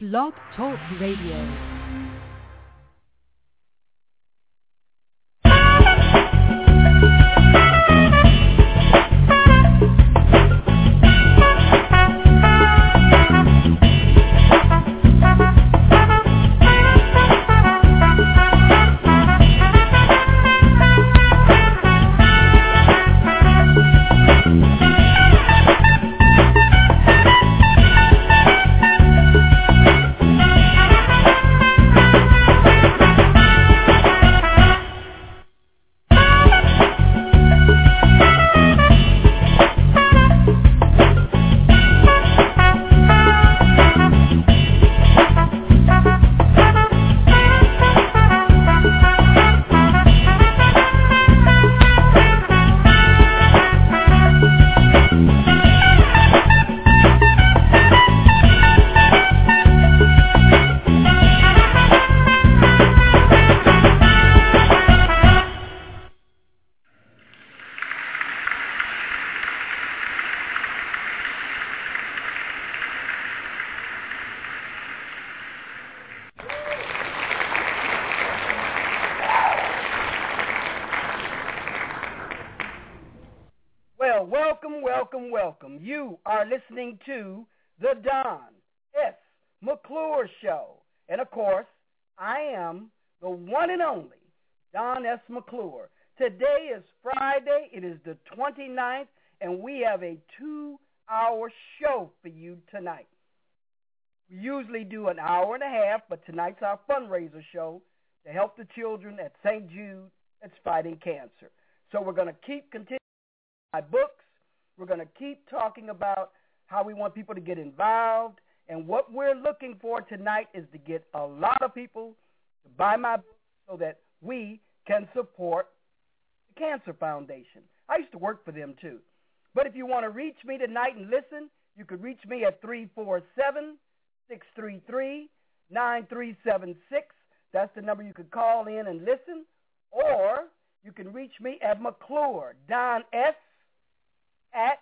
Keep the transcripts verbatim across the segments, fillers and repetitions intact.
Blog Talk Radio. Welcome. You are listening to the Don S. McClure Show. And, of course, I am the one and only Don S. McClure. Today is Friday. It is the twenty-ninth, and we have a two-hour show for you tonight. We usually do an hour and a half, but tonight's our fundraiser show to help the children at Saint Jude that's fighting cancer. So we're going to keep continuing my books. We're going to keep talking about how we want people to get involved. And what we're looking for tonight is to get a lot of people to buy my book so that we can support the Cancer Foundation. I used to work for them, too. But if you want to reach me tonight and listen, you could reach me at three four seven, six three three, nine three seven six. That's the number you could call in and listen. Or you can reach me at McClure, Don S., at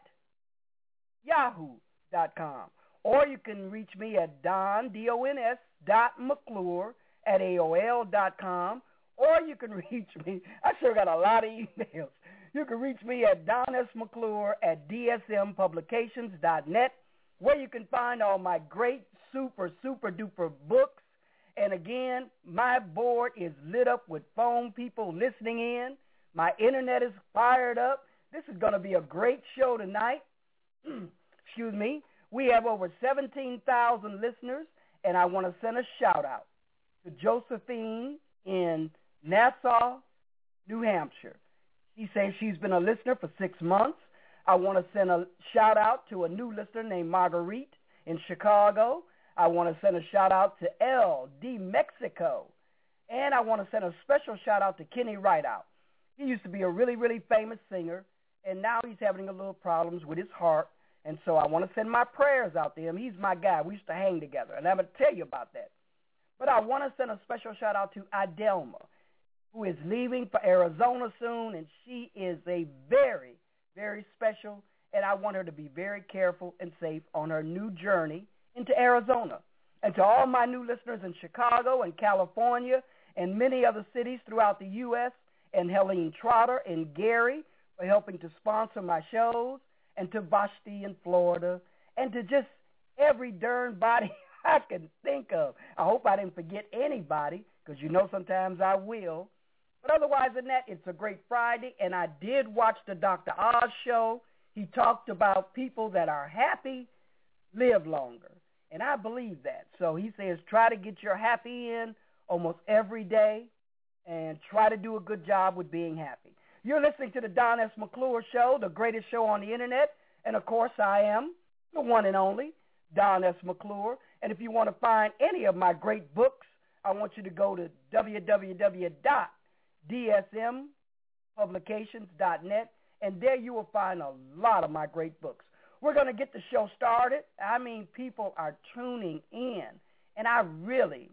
yahoo dot com. Or you can reach me at Don, D O N S, dot McClure at A O L dot com. Or you can reach me, I sure got a lot of emails. You can reach me at Don S. McClure at D S M publications dot net, where you can find all my great super, super duper books. And again, my board is lit up with phone people listening in. My internet is fired up. This is going to be a great show tonight. Excuse me. We have over seventeen thousand listeners, and I want to send a shout-out to Josephine in Nassau, New Hampshire. She says she's been a listener for six months. I want to send a shout-out to a new listener named Marguerite in Chicago. I want to send a shout-out to L D Mexico. And I want to send a special shout-out to Kenny Rideout. He used to be a really, really famous singer. And now he's having a little problems with his heart. And so I want to send my prayers out to him. He's my guy. We used to hang together. And I'm going to tell you about that. But I want to send a special shout out to Idelma, who is leaving for Arizona soon. And she is a very, very special. And I want her to be very careful and safe on her new journey into Arizona. And to all my new listeners in Chicago and California and many other cities throughout the U S, and Helene Trotter and Gary, for helping to sponsor my shows, and to Vashti in Florida, and to just every darn body I can think of. I hope I didn't forget anybody, because you know sometimes I will. But otherwise than that, it's a great Friday, and I did watch the Doctor Oz show. He talked about people that are happy live longer, and I believe that. So he says try to get your happy in almost every day, and try to do a good job with being happy. You're listening to the Don S. McClure Show, the greatest show on the Internet. And, of course, I am the one and only Don S. McClure. And if you want to find any of my great books, I want you to go to w w w dot d s m publications dot net, and there you will find a lot of my great books. We're going to get the show started. I mean, people are tuning in, and I really,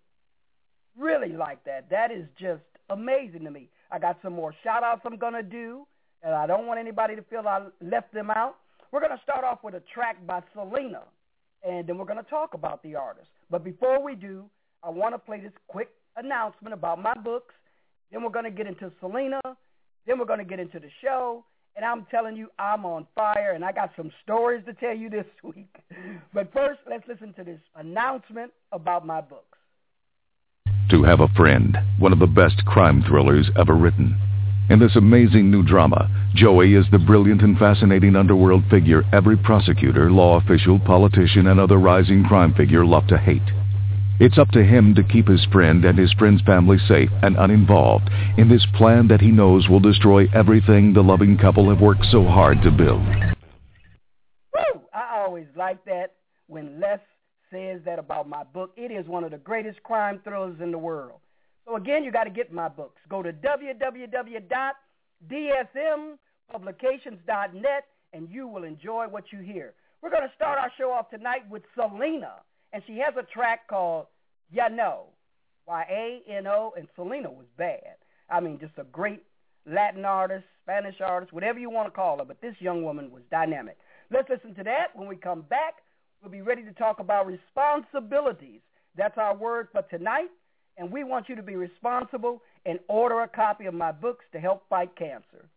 really like that. That is just amazing to me. I got some more shout-outs I'm going to do, and I don't want anybody to feel I left them out. We're going to start off with a track by Selena, and then we're going to talk about the artist. But before we do, I want to play this quick announcement about my books. Then we're going to get into Selena. Then we're going to get into the show. And I'm telling you, I'm on fire, and I got some stories to tell you this week. But first, let's listen to this announcement about my books. To Have a Friend, one of the best crime thrillers ever written. In this amazing new drama, Joey is the brilliant and fascinating underworld figure every prosecutor, law official, politician, and other rising crime figure love to hate. It's up to him to keep his friend and his friend's family safe and uninvolved in this plan that he knows will destroy everything the loving couple have worked so hard to build. Woo! I always like that when Les says that about my book. It is one of the greatest crime thrillers in the world. So again, you got to get my books. Go to w w w dot d s m publications dot net and you will enjoy what you hear. We're going to start our show off tonight with Selena. And she has a track called Ya Know, Y A N O, and Selena was bad. I mean, just a great Latin artist, Spanish artist, whatever you want to call her, but this young woman was dynamic. Let's listen to that. When we come back, we'll be ready to talk about responsibilities. That's our word for tonight, and we want you to be responsible and order a copy of my books to help fight cancer.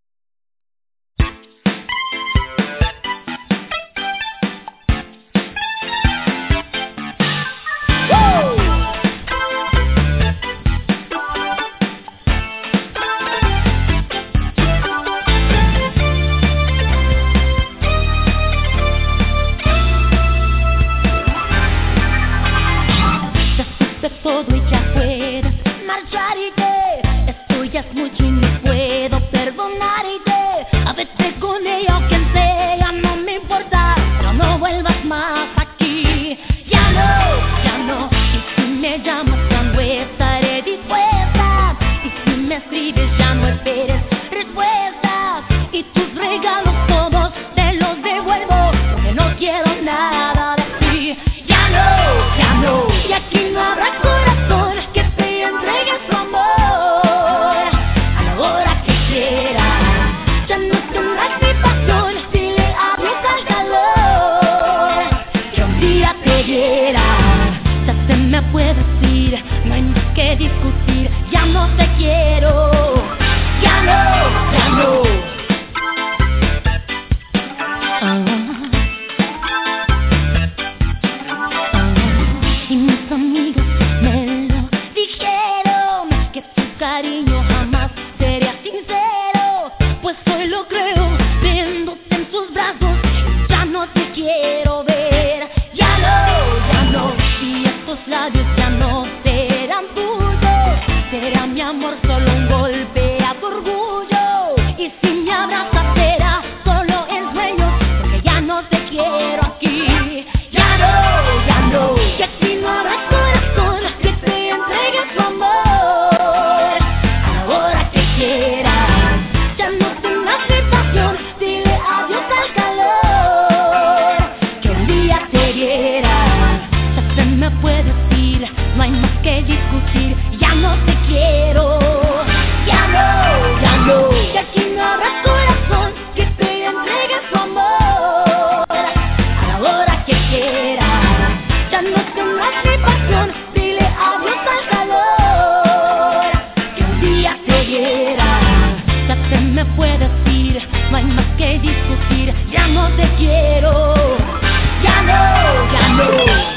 Todo y ya puedes marchar y te esto ya es mucho y no puedo perdonar y te a veces con ella o quien sea no me importa, pero no vuelvas más aquí, ya no, ya no. Y si me llamas cuando estaré dispuesta y si me escribes ya no esperes respuestas y tus regalos todos te los devuelvo porque no quiero nada de ti, ya no, ya no. Y aquí no habrá discutir, ya no te quiero, ya no, ya no. Ah, ah, y mis amigos me lo dijeron, que tu cariño jamás sería sincero, pues hoy lo creo, viéndote en tus brazos, ya no te quiero ver, ya no, ya no. Y estos labios ya no serán tuyos. Será mi amor solo un golpe a tu orgullo y si me abrazas será solo en sueños porque ya no te quiero aquí, ya no, ya no. Y aquí no habrá corazón que te entregue su amor a la hora que quieras, ya no tengas tentación, dile adiós al calor que un día te hiera, ya se me puede ir, no hay más que discutir, ya no te quiero, ya no, ya no. Que aquí no habrá corazón que te entregue su amor a la hora que quieras, ya no tendrás mi pasión, dile adiós al calor que un día te hiera, ya se me puede ir, no hay más que discutir, ya no te quiero, ya no, ya no.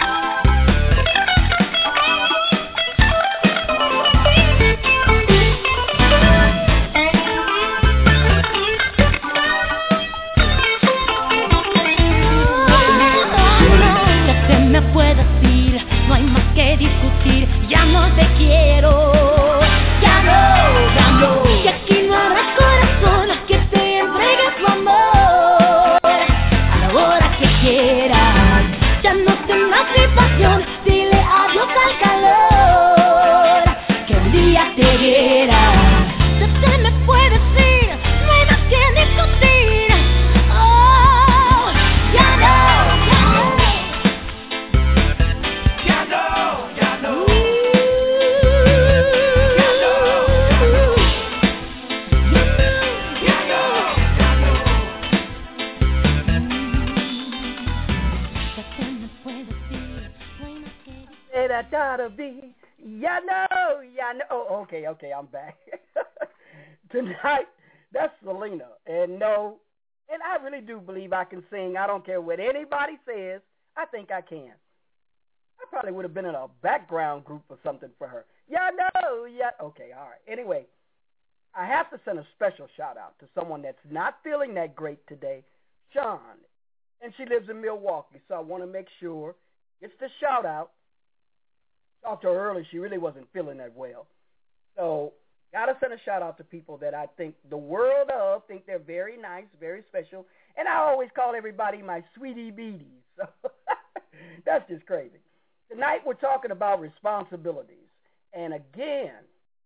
Discutir, ya no te quiero, ya no, ya no. Y aquí no habrá corazón que te entregue su amor a la hora que quieras, ya no tendrás mi pasión, dile adiós al calor que un día te hiera, ya se me puede ir, no hay más que discutir, oh, ya no, ya no. way that gotta be. Yeah, no, yeah, no. Oh, okay, okay, I'm back. Tonight, that's Selena. And no, and I really do believe I can sing. I don't care what anybody says. I think I can. I probably would have been in a background group or something for her. Yeah, no, yeah. Okay, all right. Anyway, I have to send a special shout-out to someone that's not feeling that great today, Sean. And she lives in Milwaukee, so I want to make sure it's the shout-out. Talked to her earlier. She really wasn't feeling that well. So got to send a shout-out to people that I think the world of, think they're very nice, very special. And I always call everybody my sweetie beaties. So that's just crazy. Tonight we're talking about responsibilities. And again,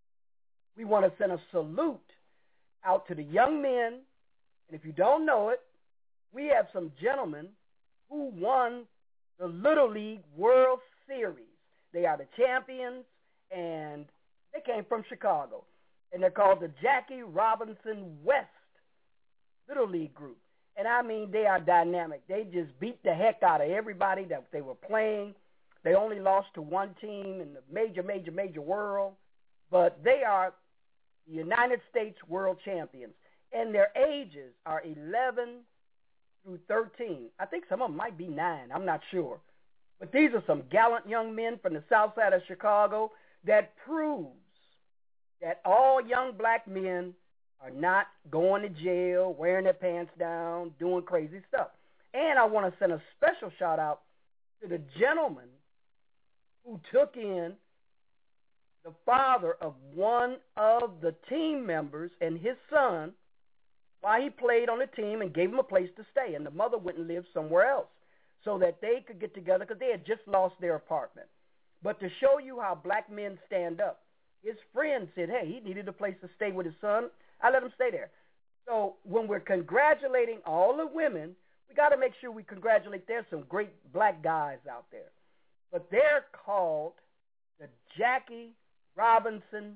we want to send a salute out to the young men. And if you don't know it, we have some gentlemen who won the Little League World Series. They are the champions, and they came from Chicago. And they're called the Jackie Robinson West Little League Group. And I mean, they are dynamic. They just beat the heck out of everybody that they were playing. They only lost to one team in the major, major, major world. But they are the United States World Champions. And their ages are eleven through thirteen. I think some of them might be nine. I'm not sure. But these are some gallant young men from the south side of Chicago that proves that all young black men are not going to jail, wearing their pants down, doing crazy stuff. And I want to send a special shout out to the gentleman who took in the father of one of the team members and his son while he played on the team and gave him a place to stay. And the mother went and lived somewhere else so that they could get together because they had just lost their apartment. But to show you how black men stand up, his friend said, hey, he needed a place to stay with his son. I let him stay there. So when we're congratulating all the women, we got to make sure we congratulate. There's some great black guys out there. But they're called the Jackie Robinson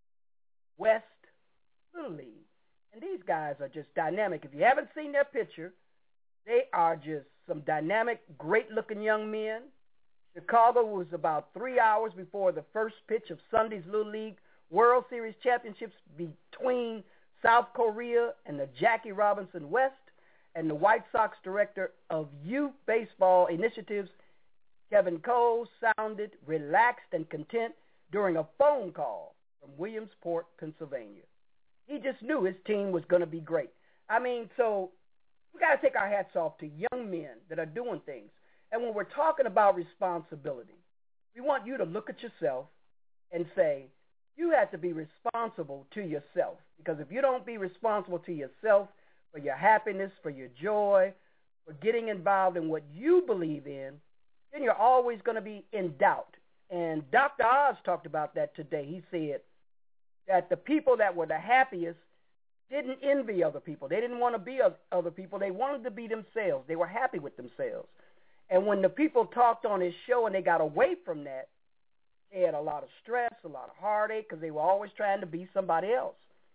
West Little League. And these guys are just dynamic. If you haven't seen their picture, they are just some dynamic, great-looking young men. Chicago was about three hours before the first pitch of Sunday's Little League World Series Championships between South Korea and the Jackie Robinson West, and the White Sox director of youth baseball initiatives, Kevin Cole, sounded relaxed and content during a phone call from Williamsport, Pennsylvania. He just knew his team was going to be great. I mean, so we got to take our hats off to young men that are doing things. And when we're talking about responsibility, we want you to look at yourself and say, you have to be responsible to yourself. Because if you don't be responsible to yourself for your happiness, for your joy, for getting involved in what you believe in, then you're always going to be in doubt. And Doctor Oz talked about that today. He said that the people that were the happiest didn't envy other people. They didn't want to be other people. They wanted to be themselves. They were happy with themselves. And when the people talked on his show and they got away from that, they had a lot of stress, a lot of heartache, because they were always trying to be somebody else.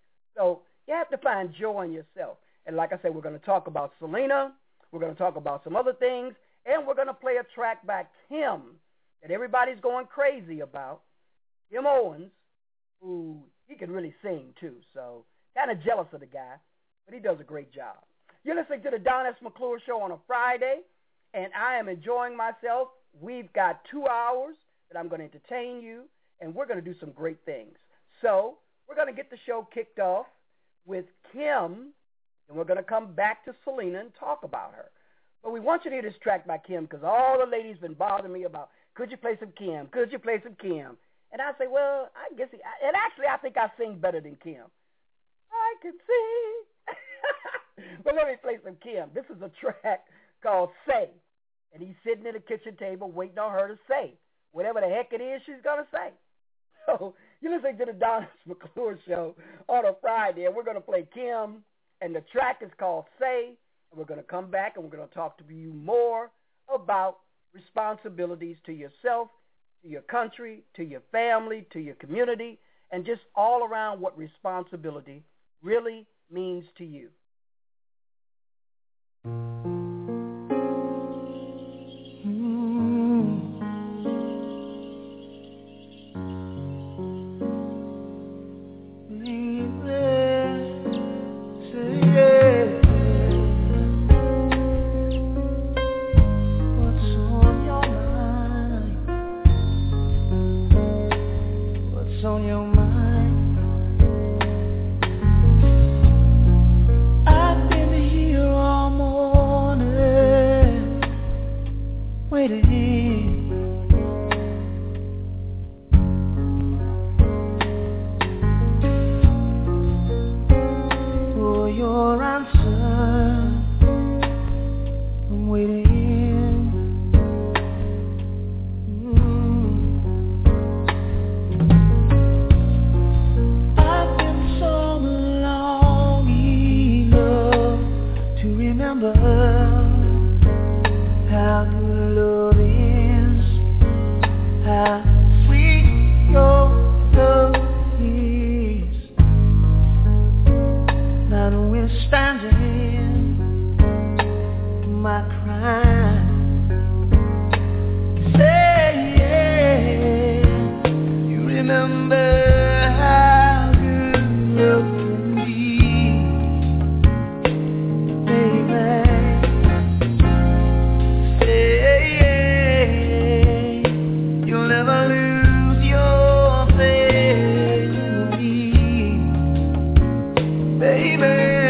So you have to find joy in yourself. And like I said, we're going to talk about Selena. We're going to talk about some other things. And we're going to play a track by Kim that everybody's going crazy about, Kim Owens, who he can really sing too. So kind of jealous of the guy, but he does a great job. You're listening to the Don S. McClure Show on a Friday, and I am enjoying myself. We've got two hours that I'm going to entertain you, and we're going to do some great things. So we're going to get the show kicked off with Kim, and we're going to come back to Selena and talk about her. But we want you to hear this track by Kim because all the ladies been bothering me about, could you play some Kim? Could you play some Kim? And I say, well, I guess, he, and actually I think I sing better than Kim. I can sing. But let me play some Kim. This is a track called Say. And he's sitting at the kitchen table waiting on her to say whatever the heck it is she's going to say. So you're listening to the Don S. McClure Show on a Friday, and we're going to play Kim, and the track is called Say, and we're going to come back, and we're going to talk to you more about responsibilities to yourself, to your country, to your family, to your community, and just all around what responsibility really means to you. For your answer, I'm waiting. Mm. I've been so long enough to remember how good love is, how sweet your love is. Notwithstanding my crime, say yeah, you remember how good love can be, baby. Say yeah, you'll never lose your faith in me, baby.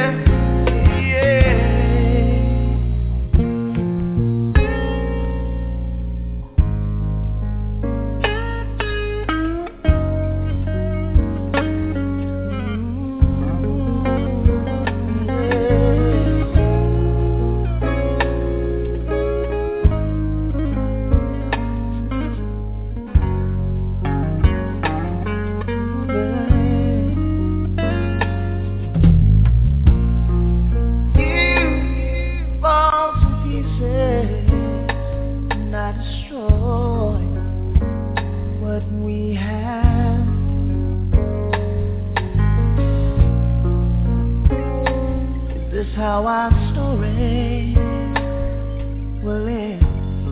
How our story will end,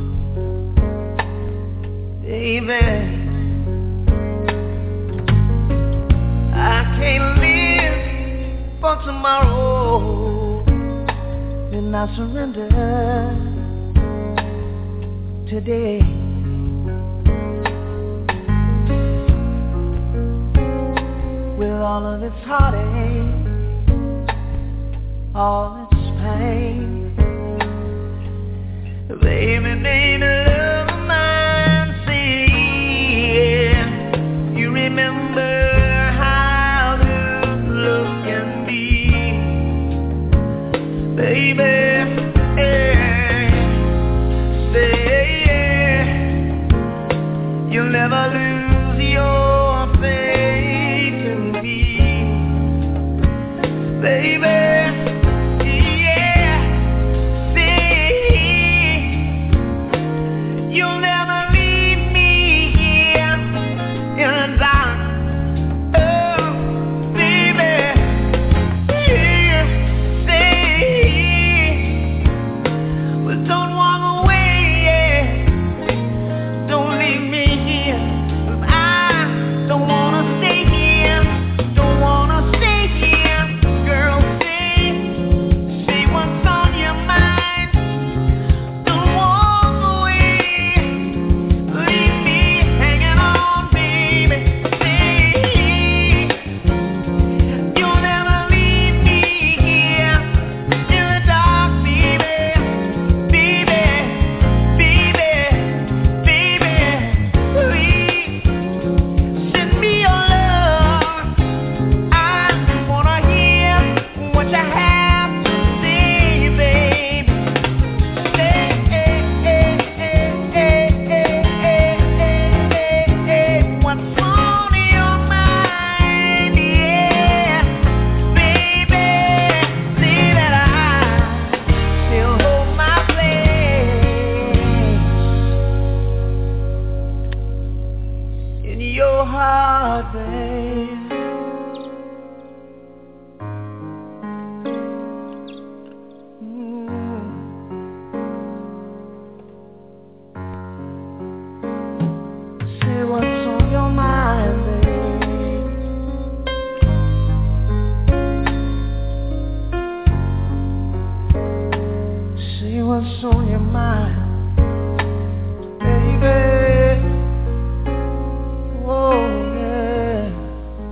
baby. I can't live for tomorrow, and I surrender today. With all of its heartache, all its pain, baby, baby, love of mine, see, yeah. You remember how good love can be, baby, yeah. Say, yeah, you'll never lose your faith in me, baby. What's on your mind, baby? Oh yeah.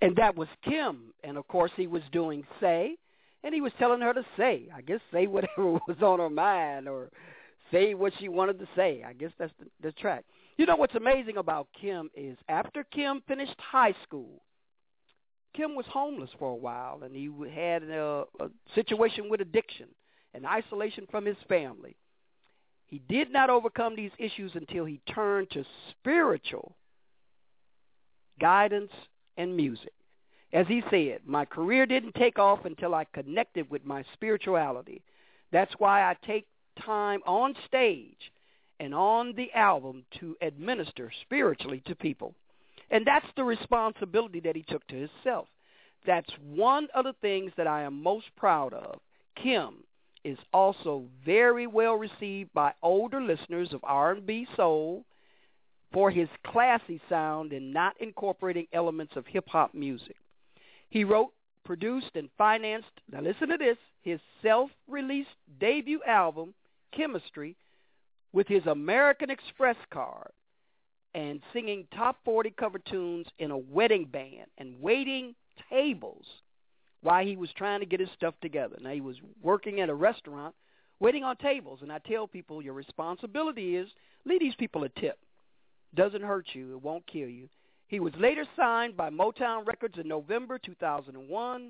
And that was Kim. And, of course, he was doing Say, and he was telling her to say, I guess say whatever was on her mind or say what she wanted to say. I guess that's the, the track. You know what's amazing about Kim is after Kim finished high school, Kim was homeless for a while, and he had a, a situation with addiction and isolation from his family. He did not overcome these issues until he turned to spiritual guidance and music. As he said, my career didn't take off until I connected with my spirituality. That's why I take time on stage and on the album to administer spiritually to people. And that's the responsibility that he took to himself. That's one of the things that I am most proud of. Kim is also very well received by older listeners of R and B soul for his classy sound and not incorporating elements of hip-hop music. He wrote, produced, and financed, now listen to this, his self-released debut album, Chemistry, with his American Express card and singing top forty cover tunes in a wedding band and waiting tables while he was trying to get his stuff together. Now, he was working at a restaurant, waiting on tables, and I tell people your responsibility is leave these people a tip. Doesn't hurt you. It won't kill you. He was later signed by Motown Records in November two thousand one,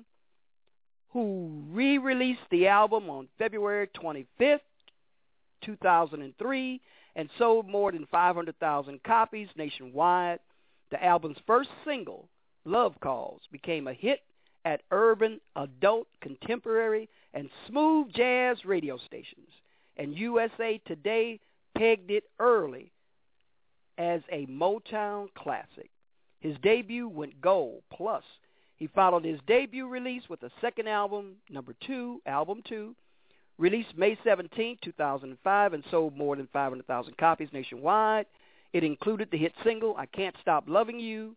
who re-released the album on February twenty-fifth, two thousand three, and sold more than five hundred thousand copies nationwide. The album's first single, Love Calls, became a hit at urban, adult, contemporary, and smooth jazz radio stations, and U S A Today pegged it early as a Motown classic. His debut went gold, plus he followed his debut release with a second album, number two, album two, released May seventeenth, two thousand five, and sold more than five hundred thousand copies nationwide. It included the hit single, I Can't Stop Loving You,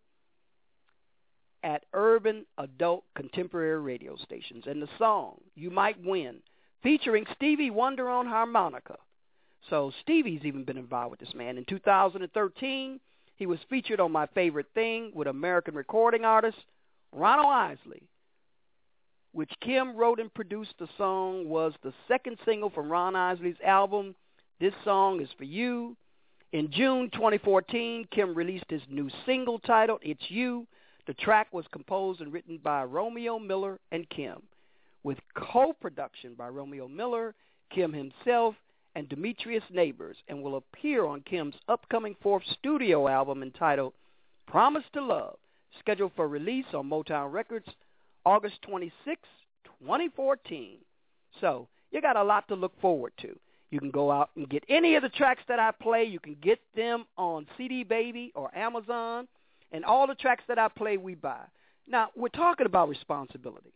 at urban, adult, contemporary radio stations. And the song, You Might Win, featuring Stevie Wonder on harmonica. So Stevie's even been involved with this man. In two thousand thirteen, he was featured on My Favorite Thing with American recording artist Ronald Isley, which Kim wrote and produced. The song was the second single from Ron Isley's album, This Song Is For You. In June twenty fourteen, Kim released his new single titled It's You. The track was composed and written by Romeo Miller and Kim, with co-production by Romeo Miller, Kim himself, and Demetrius Neighbors, and will appear on Kim's upcoming fourth studio album entitled Promise to Love, scheduled for release on Motown Records August twenty-sixth, twenty fourteen. So you got a lot to look forward to. You can go out and get any of the tracks that I play. You can get them on C D Baby or Amazon, and all the tracks that I play we buy. Now, we're talking about responsibility.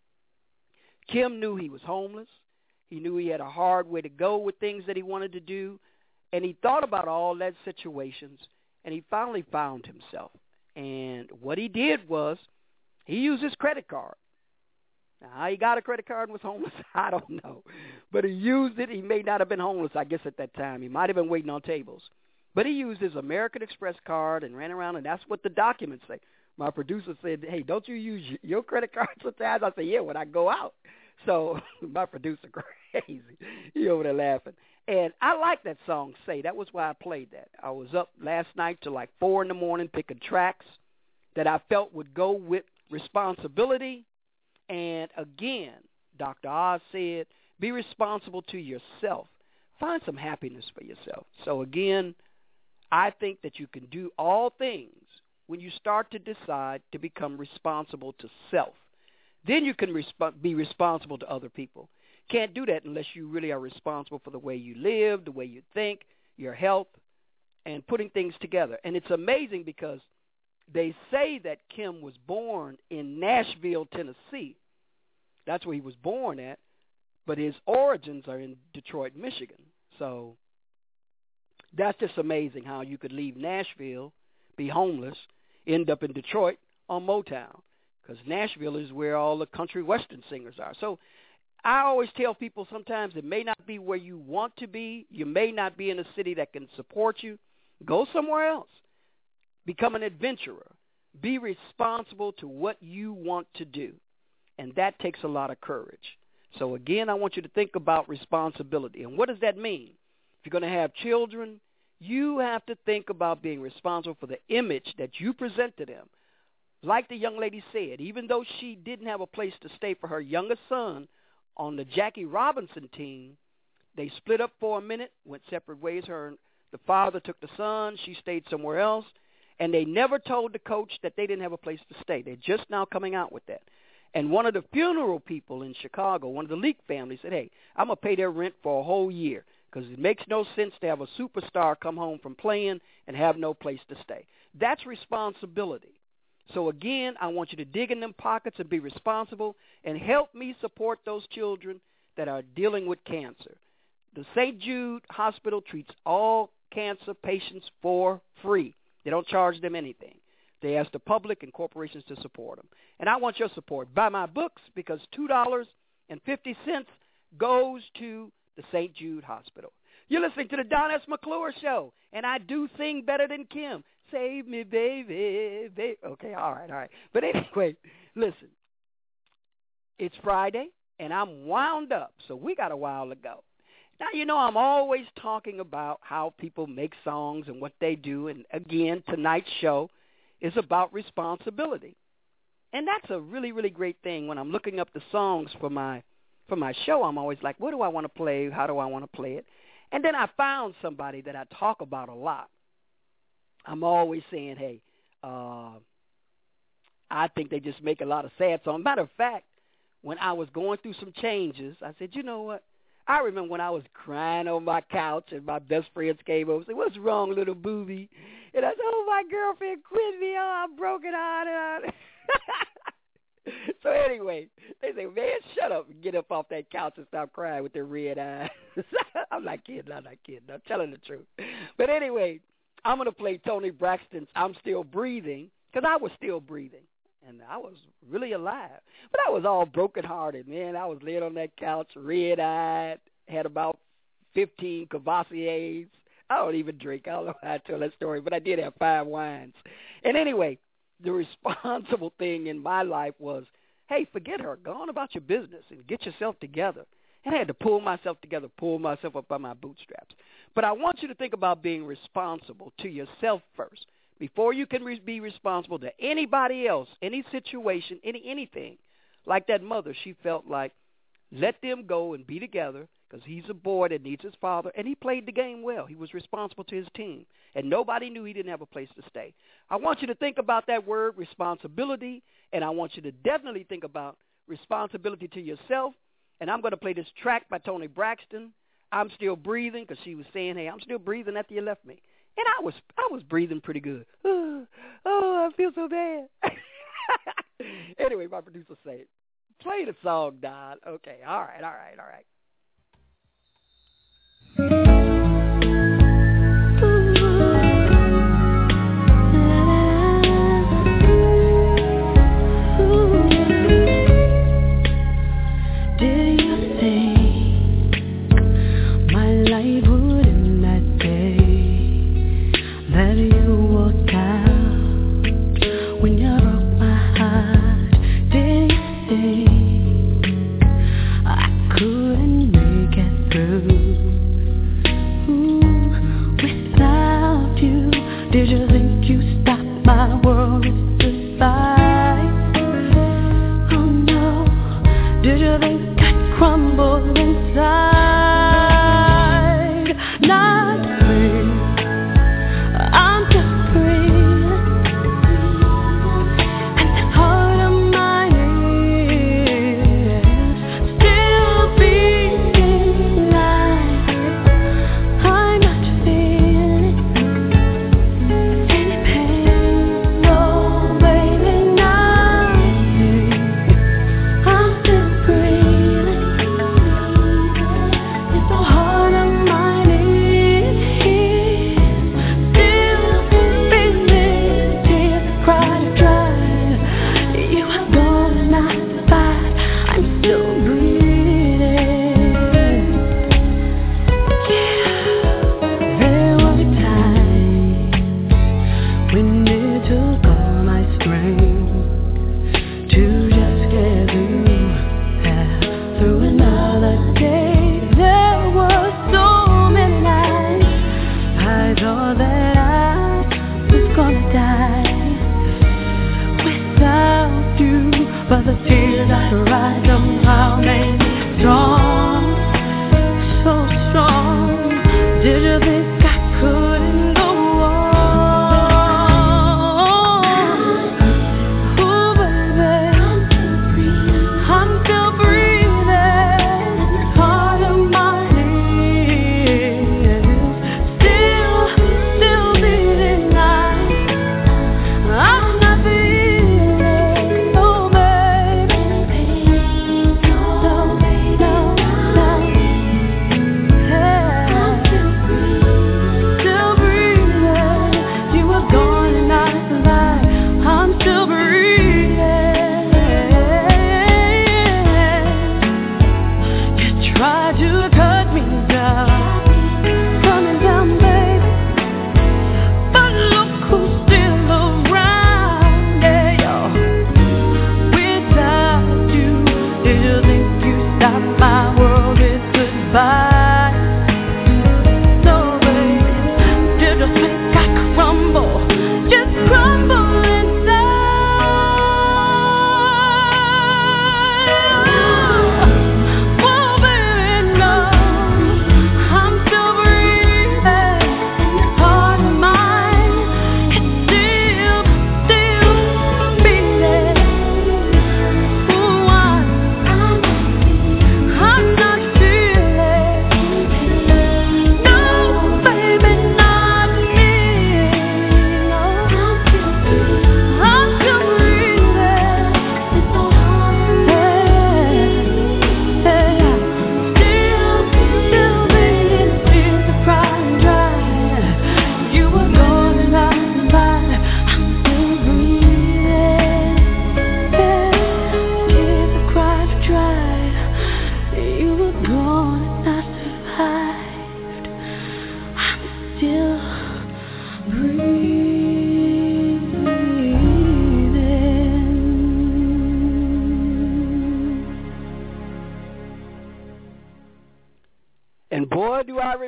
Kim knew he was homeless. He knew he had a hard way to go with things that he wanted to do, and he thought about all that situations, and he finally found himself. And what he did was he used his credit card. Now, how he got a credit card and was homeless, I don't know. But he used it. He may not have been homeless, I guess, at that time. He might have been waiting on tables. But he used his American Express card and ran around, and that's what the documents say. My producer said, hey, don't you use your credit card sometimes? I said, yeah, when I go out. So my producer, crazy. He over there laughing. And I like that song, Say. That was why I played that. I was up last night till like four in the morning picking tracks that I felt would go with responsibility. And again, Doctor Oz said, be responsible to yourself. Find some happiness for yourself. So again, I think that you can do all things when you start to decide to become responsible to self. Then you can resp- be responsible to other people. Can't do that unless you really are responsible for the way you live, the way you think, your health, and putting things together. And it's amazing because they say that Kim was born in Nashville, Tennessee. That's where he was born at, but his origins are in Detroit, Michigan. So that's just amazing how you could leave Nashville, be homeless, end up in Detroit on Motown, because Nashville is where all the country western singers are. So I always tell people sometimes it may not be where you want to be. You may not be in a city that can support you. Go somewhere else. Become an adventurer. Be responsible to what you want to do, and that takes a lot of courage. So, again, I want you to think about responsibility. And what does that mean? If you're going to have children, you have to think about being responsible for the image that you present to them. Like the young lady said, even though she didn't have a place to stay for her youngest son on the Jackie Robinson team, they split up for a minute, went separate ways. Her, the father took the son. She stayed somewhere else. And they never told the coach that they didn't have a place to stay. They're just now coming out with that. And one of the funeral people in Chicago, one of the Leak family, said, hey, I'm going to pay their rent for a whole year because it makes no sense to have a superstar come home from playing and have no place to stay. That's responsibility. So, again, I want you to dig in them pockets and be responsible and help me support those children that are dealing with cancer. The Saint Jude Hospital treats all cancer patients for free. They don't charge them anything. They ask the public and corporations to support them. And I want your support. Buy my books because two dollars and fifty cents goes to the Saint Jude Hospital. You're listening to the Don S. McClure Show, and I do sing better than Kim. Save me, baby, baby. Okay, all right, all right. But anyway, listen. It's Friday, and I'm wound up, so we got a while to go. Now, you know, I'm always talking about how people make songs and what they do. And, again, tonight's show is about responsibility. And that's a really, really great thing. When I'm looking up the songs for my for my show, I'm always like, what do I want to play? How do I want to play it? And then I found somebody that I talk about a lot. I'm always saying, hey, uh, I think they just make a lot of sad songs. Matter of fact, when I was going through some changes, I said, you know what? I remember when I was crying on my couch and my best friends came over and said, what's wrong, little booby? And I said, oh, my girlfriend quit me. Oh, I'm broken hearted. So anyway, they say, man, shut up and get up off that couch and stop crying with their red eyes. I'm not kidding. I'm not kidding. I'm telling the truth. But anyway, I'm going to play Toni Braxton's I'm Still Breathing because I was still breathing. And I was really alive. But I was all brokenhearted, man. I was laying on that couch, red-eyed, had about fifteen Cavassiers. I don't even drink. I don't know how to tell that story, but I did have five wines. And anyway, the responsible thing in my life was, hey, forget her. Go on about your business and get yourself together. And I had to pull myself together, pull myself up by my bootstraps. But I want you to think about being responsible to yourself first. Before you can re- be responsible to anybody else, any situation, any anything, like that mother, she felt like, let them go and be together because he's a boy that needs his father, and he played the game well. He was responsible to his team, and nobody knew he didn't have a place to stay. I want you to think about that word, responsibility, and I want you to definitely think about responsibility to yourself, and I'm going to play this track by Toni Braxton, I'm Still Breathing, because she was saying, hey, I'm still breathing after you left me. And I was I was breathing pretty good. Oh, oh I feel so bad. Anyway, my producer said, play the song, Don. Okay, all right, all right, all right.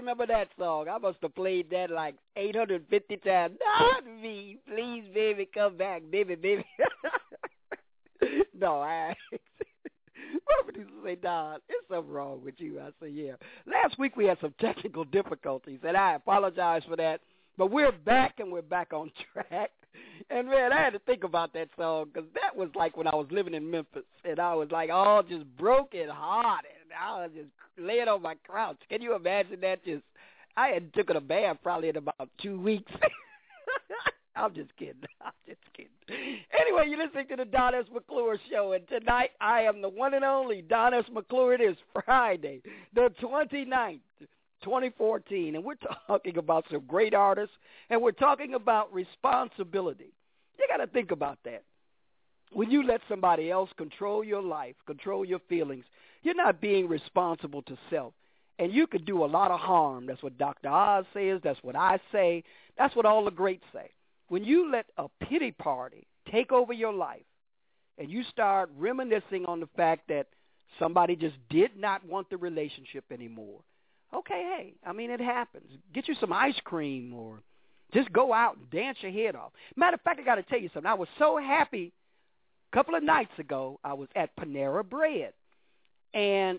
remember that song. I must have played that like eight hundred fifty times. Not me. Please, baby, come back. Baby, baby. No, I Robert used to say, Don, there's something wrong with you. I say, yeah. Last week we had some technical difficulties, and I apologize for that. But we're back, and we're back on track. And, man, I had to think about that song because that was like when I was living in Memphis, and I was like all just broken hearted. I was just laying on my couch. Can you imagine that? Just I had taken a bath probably in about two weeks. I'm just kidding. I'm just kidding. Anyway, you're listening to the Don S. McClure Show, and tonight I am the one and only Don S. McClure. It is Friday, the twenty-ninth, twenty fourteen, and we're talking about some great artists, and we're talking about responsibility. You got to think about that. When you let somebody else control your life, control your feelings, you're not being responsible to self. And you could do a lot of harm. That's what Doctor Oz says. That's what I say. That's what all the greats say. When you let a pity party take over your life and you start reminiscing on the fact that somebody just did not want the relationship anymore, okay, hey, I mean, it happens. Get you some ice cream or just go out and dance your head off. Matter of fact, I got to tell you something. I was so happy a couple of nights ago. I was at Panera Bread, and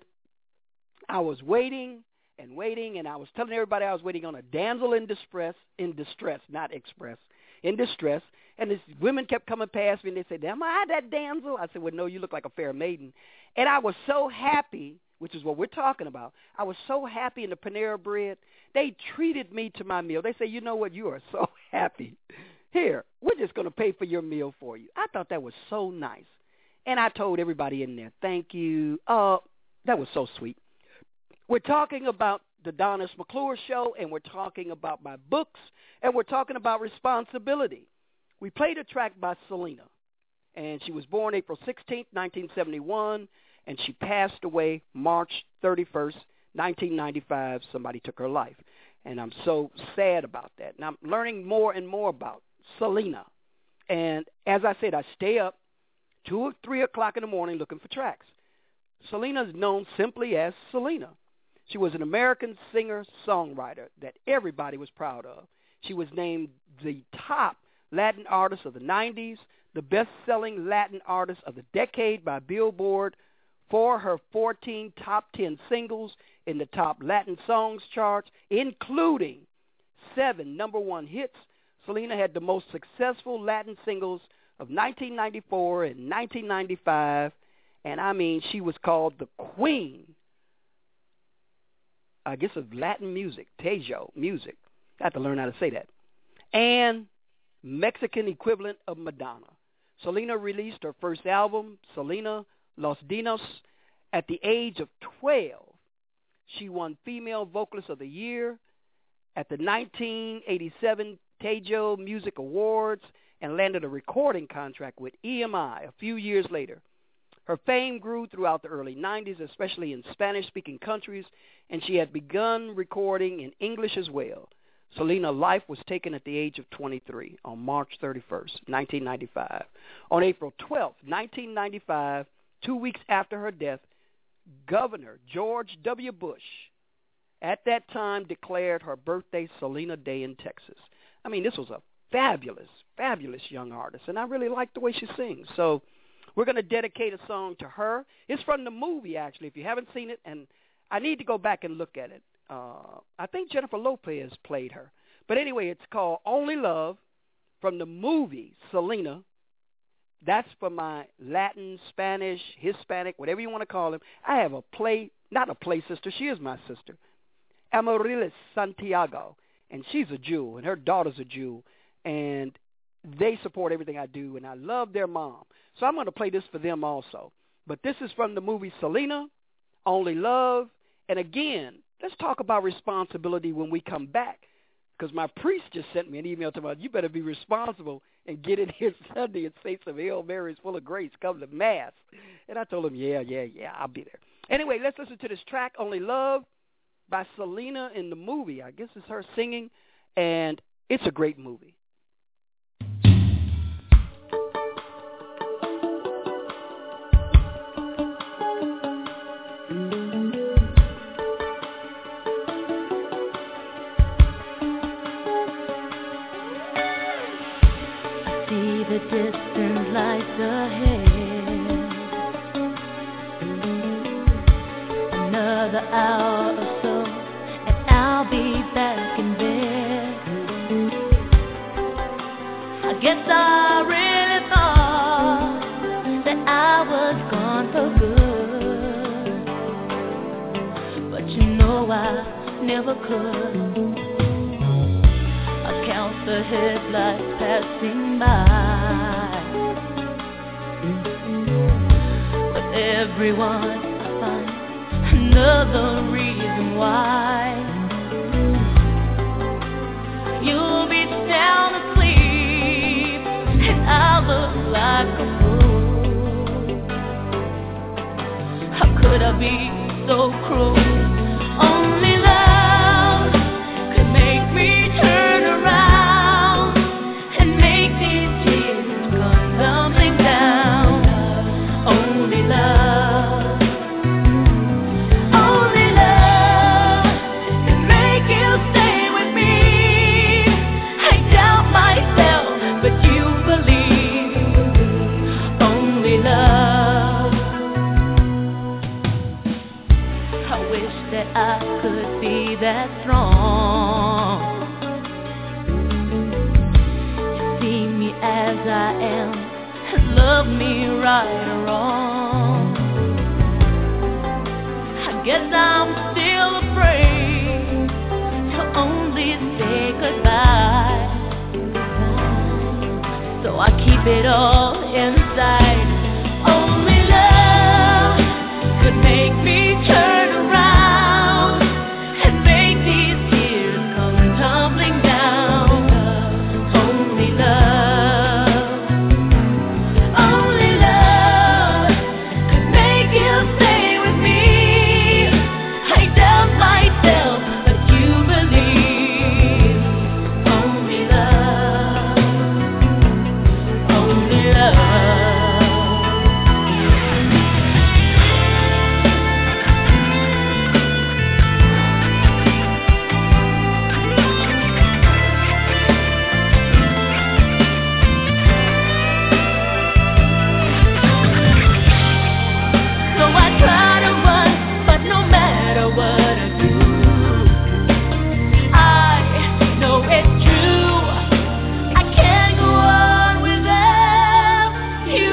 I was waiting and waiting, and I was telling everybody I was waiting on a damsel in distress, in distress, not express, in distress. And this women kept coming past me, and they said, am I that damsel? I said, well, no, you look like a fair maiden. And I was so happy, which is what we're talking about. I was so happy in the Panera Bread. They treated me to my meal. They say, you know what, you are so happy. Here, we're just going to pay for your meal for you. I thought that was so nice. And I told everybody in there, thank you. Uh, that was so sweet. We're talking about the Don S. McClure Show, and we're talking about my books, and we're talking about responsibility. We played a track by Selena, and she was born April sixteenth, nineteen seventy-one, and she passed away March thirty-first, nineteen ninety-five. Somebody took her life, and I'm so sad about that. And I'm learning more and more about Selena. And as I said, I stay up two or three o'clock in the morning looking for tracks. Selena is known simply as Selena. She was an American singer-songwriter that everybody was proud of. She was named the top Latin artist of the nineties, the best-selling Latin artist of the decade by Billboard for her fourteen top ten singles in the top Latin songs charts, including seven number one hits. Selena had the most successful Latin singles of nineteen ninety-four and nineteen ninety-five, and I mean, she was called the queen, I guess, of Latin music, Tejo music. I have to learn how to say that. And Mexican equivalent of Madonna. Selena released her first album, Selena Los Dinos, at the age of twelve. She won Female Vocalist of the Year at the nineteen eighty-seven Tejo Music Awards and landed a recording contract with E M I a few years later. Her fame grew throughout the early nineties, especially in Spanish-speaking countries, and she had begun recording in English as well. Selena's life was taken at the age of twenty-three on March thirty-first, nineteen ninety-five. On April twelfth, nineteen ninety-five, two weeks after her death, Governor George W. Bush at that time declared her birthday Selena Day in Texas. I mean, this was a fabulous, fabulous young artist, and I really like the way she sings. So we're going to dedicate a song to her. It's from the movie, actually, if you haven't seen it, and I need to go back and look at it. Uh, I think Jennifer Lopez played her. But anyway, it's called Only Love from the movie Selena. That's for my Latin, Spanish, Hispanic, whatever you want to call them. I have a play, not a play sister, she is my sister, Amaryllis Santiago, and she's a Jew, and her daughter's a Jew, and they support everything I do, and I love their mom. So I'm going to play this for them also. But this is from the movie Selena, Only Love, and again, let's talk about responsibility when we come back, because my priest just sent me an email to me, you better be responsible and get in here Sunday and say some Hail Marys full of grace, come to Mass. And I told him, yeah, yeah, yeah, I'll be there. Anyway, let's listen to this track, Only Love, by Selena in the movie. I guess it's her singing, and it's a great movie. the distance lies ahead. Another hour or so, and I'll be back in bed. I guess I really thought that I was gone for good, but you know I never could. I count the headlights passing by, but everyone I find another reason why. You'll be sound asleep and I'll look like a fool. How could I be so cruel? Only love could make me turn around and make these tears come tumbling down. Only love, only love can make you stay with me. I doubt myself, but you believe. Only love. I wish that I could be that strong to see me as I am and love me right or wrong. I guess I'm still afraid to only say goodbye, so I keep it all inside. Only love could make me turn around and make these tears come tumbling down. Only love, only love could make you stay with me. I doubt myself, but you believe. Only love, only love. So I try to run, but no matter what I do, I know it's true. I can't go on without you.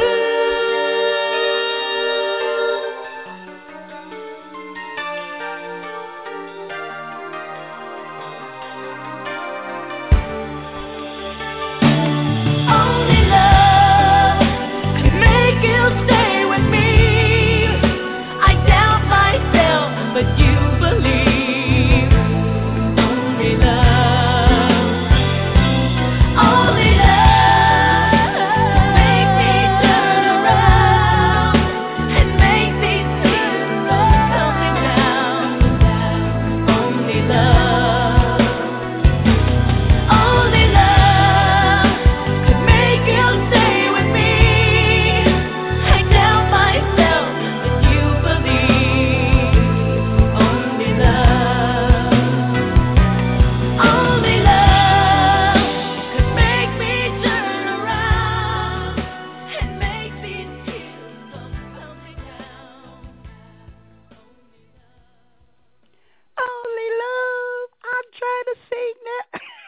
Only love can make you stay with me. I doubt myself, but you believe. Only love, only love make me turn around and make these tears come tumbling down. Only love, only love could make you stay with me. I doubt myself, but you believe. Only love, only love could make me turn around and make these tears come tumbling down. Only love. I'm trying to sing that.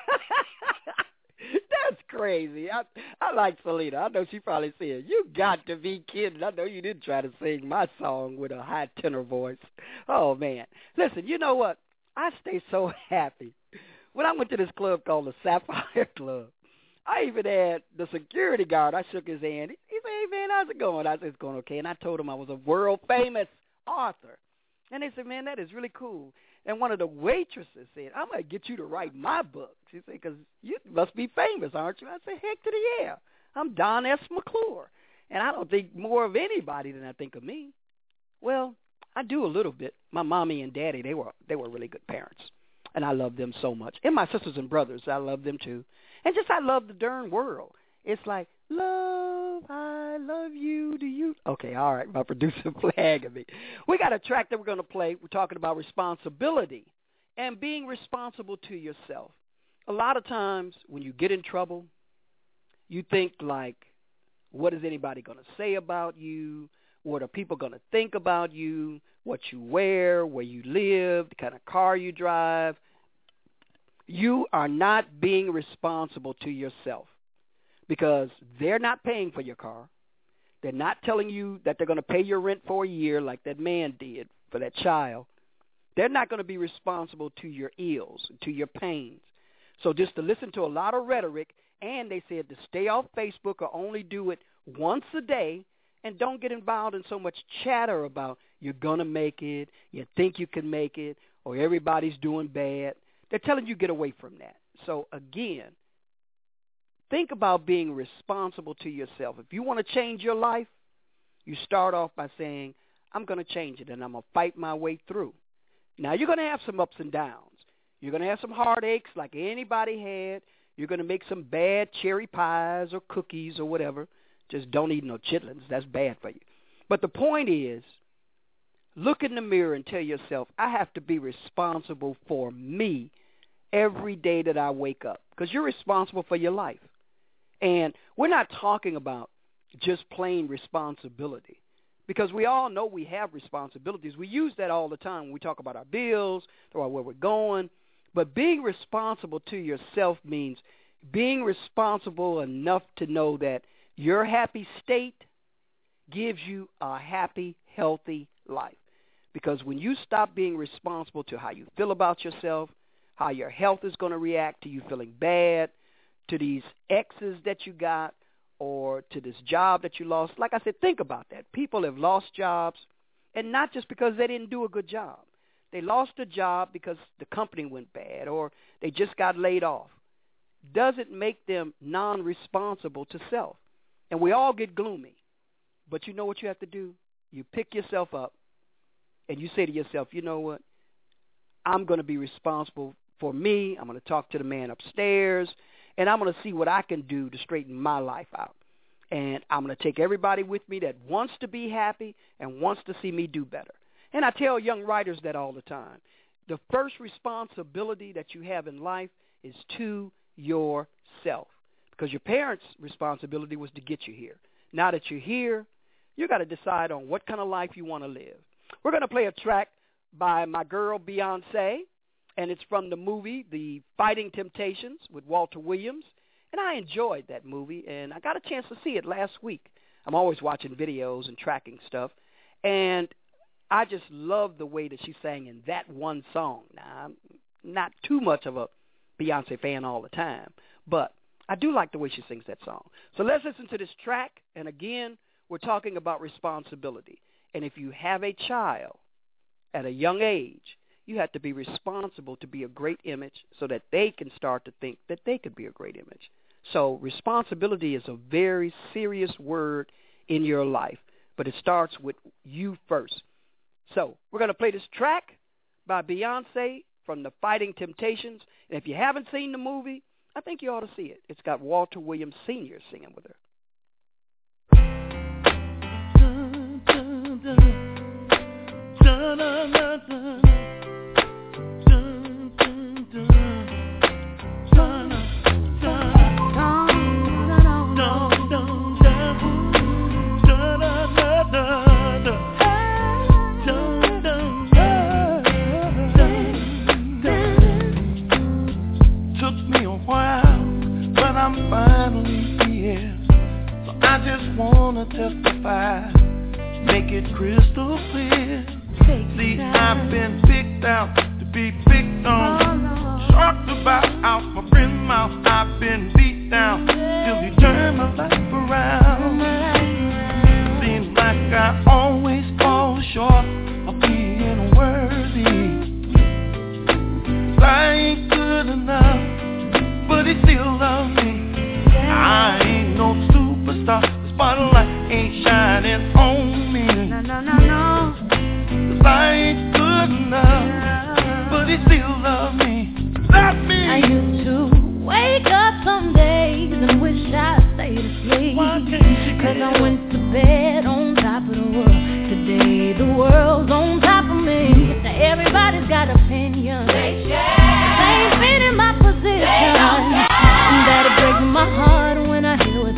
That's crazy. I I like Selena. I know she probably said, "You got to be kidding." I know you didn't try to sing my song with a high tenor voice. Oh, man. Listen, you know what? I stay so happy. When I went to this club called the Sapphire Club, I even had the security guard. I shook his hand. He he said, "Hey, man, how's it going?" I said, "It's going okay." And I told him I was a world-famous author. And they said, "Man, that is really cool." And one of the waitresses said, "I'm going to get you to write my book." She said, "Because you must be famous, aren't you?" I said, "Heck to the yeah. I'm Don S. McClure. And I don't think more of anybody than I think of me." Well, I do a little bit. My mommy and daddy, they were they were really good parents. And I love them so much. And my sisters and brothers, I love them too. And just I love the darn world. It's like, love, I love you, do you? Okay, all right, my producer flagging me. We got a track that we're going to play. We're talking about responsibility and being responsible to yourself. A lot of times when you get in trouble, you think like, what is anybody going to say about you? What are people going to think about you? What you wear, where you live, the kind of car you drive. You are not being responsible to yourself because they're not paying for your car. They're not telling you that they're going to pay your rent for a year like that man did for that child. They're not going to be responsible to your ills, to your pains. So just to listen to a lot of rhetoric, and they said to stay off Facebook or only do it once a day, and don't get involved in so much chatter about you're going to make it, you think you can make it, or everybody's doing bad. They're telling you get away from that. So again, think about being responsible to yourself. If you want to change your life, you start off by saying, I'm going to change it, and I'm going to fight my way through. Now, you're going to have some ups and downs. You're going to have some heartaches like anybody had. You're going to make some bad cherry pies or cookies or whatever. Just don't eat no chitlins. That's bad for you. But the point is, look in the mirror and tell yourself, I have to be responsible for me every day that I wake up, because you're responsible for your life. And we're not talking about just plain responsibility, because we all know we have responsibilities. We use that all the time when we talk about our bills or where we're going. But being responsible to yourself means being responsible enough to know that your happy state gives you a happy, healthy life. Because when you stop being responsible to how you feel about yourself, how your health is going to react to you feeling bad, to these exes that you got, or to this job that you lost. Like I said, think about that. People have lost jobs, and not just because they didn't do a good job. They lost a job because the company went bad, or they just got laid off. Doesn't make them non-responsible to self. And we all get gloomy. But you know what you have to do? You pick yourself up, and you say to yourself, you know what? I'm going to be responsible for me. I'm going to talk to the man upstairs, and I'm going to see what I can do to straighten my life out. And I'm going to take everybody with me that wants to be happy and wants to see me do better. And I tell young writers that all the time. The first responsibility that you have in life is to yourself, because your parents' responsibility was to get you here. Now that you're here, you got to decide on what kind of life you want to live. We're going to play a track by my girl Beyonce, and it's from the movie The Fighting Temptations with Walter Williams. And I enjoyed that movie, and I got a chance to see it last week. I'm always watching videos and tracking stuff, and I just love the way that she sang in that one song. Now, I'm not too much of a Beyonce fan all the time, but I do like the way she sings that song. So let's listen to this track, and again, we're talking about responsibility. And if you have a child at a young age, you have to be responsible to be a great image so that they can start to think that they could be a great image. So responsibility is a very serious word in your life, but it starts with you first. So we're going to play this track by Beyonce from The Fighting Temptations. And if you haven't seen the movie, I think you ought to see it. It's got Walter Williams Senior singing with her. Testify, make it crystal clear. See, I've been picked out to be picked on, talked about out my friend's mouth. I've been beat down till he turned my life around. Seems like I always fall short of being worthy. 'Cause I ain't good enough, but he still loves me. I ain't no superstar. Spotlight ain't shining on me. No, no, no, no. 'Cause I ain't good enough, but he still loves me. That's me. I used to wake up some days and wish I stayed asleep. 'Cause I went to bed on top of the world. Today the world's on top of me. Now everybody's got opinions. They share. They ain't been in my position. And that it breaks my heart when I hear what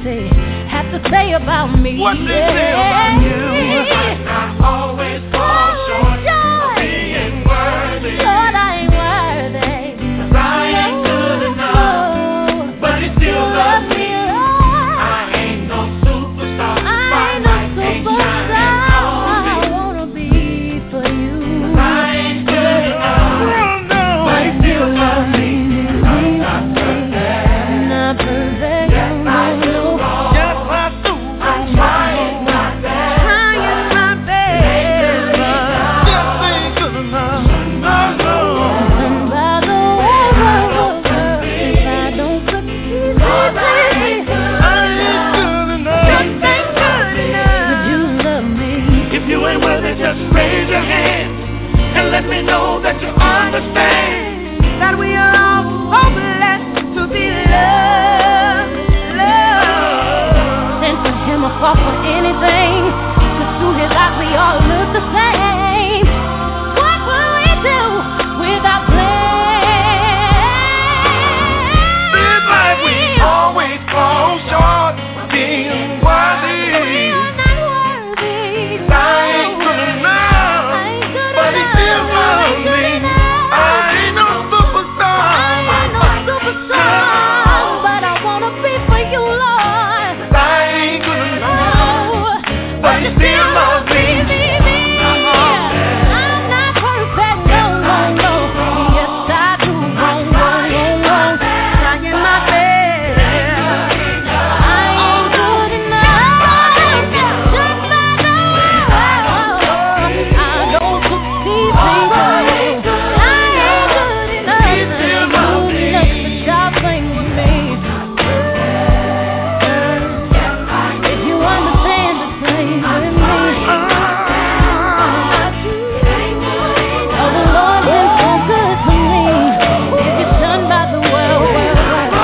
about me. What they say about you. I always fall short of being worthy. Lord, I ain't worthy. 'Cause I ain't good enough, but He still loves me. I ain't no superstar. I ain't no superstar. I wanna be for you. 'Cause I ain't good enough, but He still loves me. I'm not perfect. Not perfect. Yes, I do wrong. Yes, I do. I'm trying my best. Trying my best, but Just ain't good enough. No, no. and by the way, if I don't succeed, I ain't good enough. just ain't good enough. Would you love me? If you ain't worthy, just raise your hand and let me know that you understand that we are all so blessed to be loved, loved. Sent for him or fall for anything. 'Cause through his eyes we all look the same. What will we do without plan? Seems like we always fall short of being worthy. We are not worthy. 'Cause I ain't good enough, I ain't good but He enough. still loves Ain't good me. enough. I ain't no superstar. I ain't no superstar, but I wanna be for you, Lord. 'Cause I ain't good enough, Oh, but He still loves me. I'm not perfect, no, no, no. Yes, I do wrong, wrong, wrong, wrong. Trying my best. I ain't good enough. Just by the way, I don't succeed, baby. I ain't good enough. Good enough to stop playing with me. If you understand the same with me. Oh, the Lord been so good to me. If you're stunned by the world, world, world.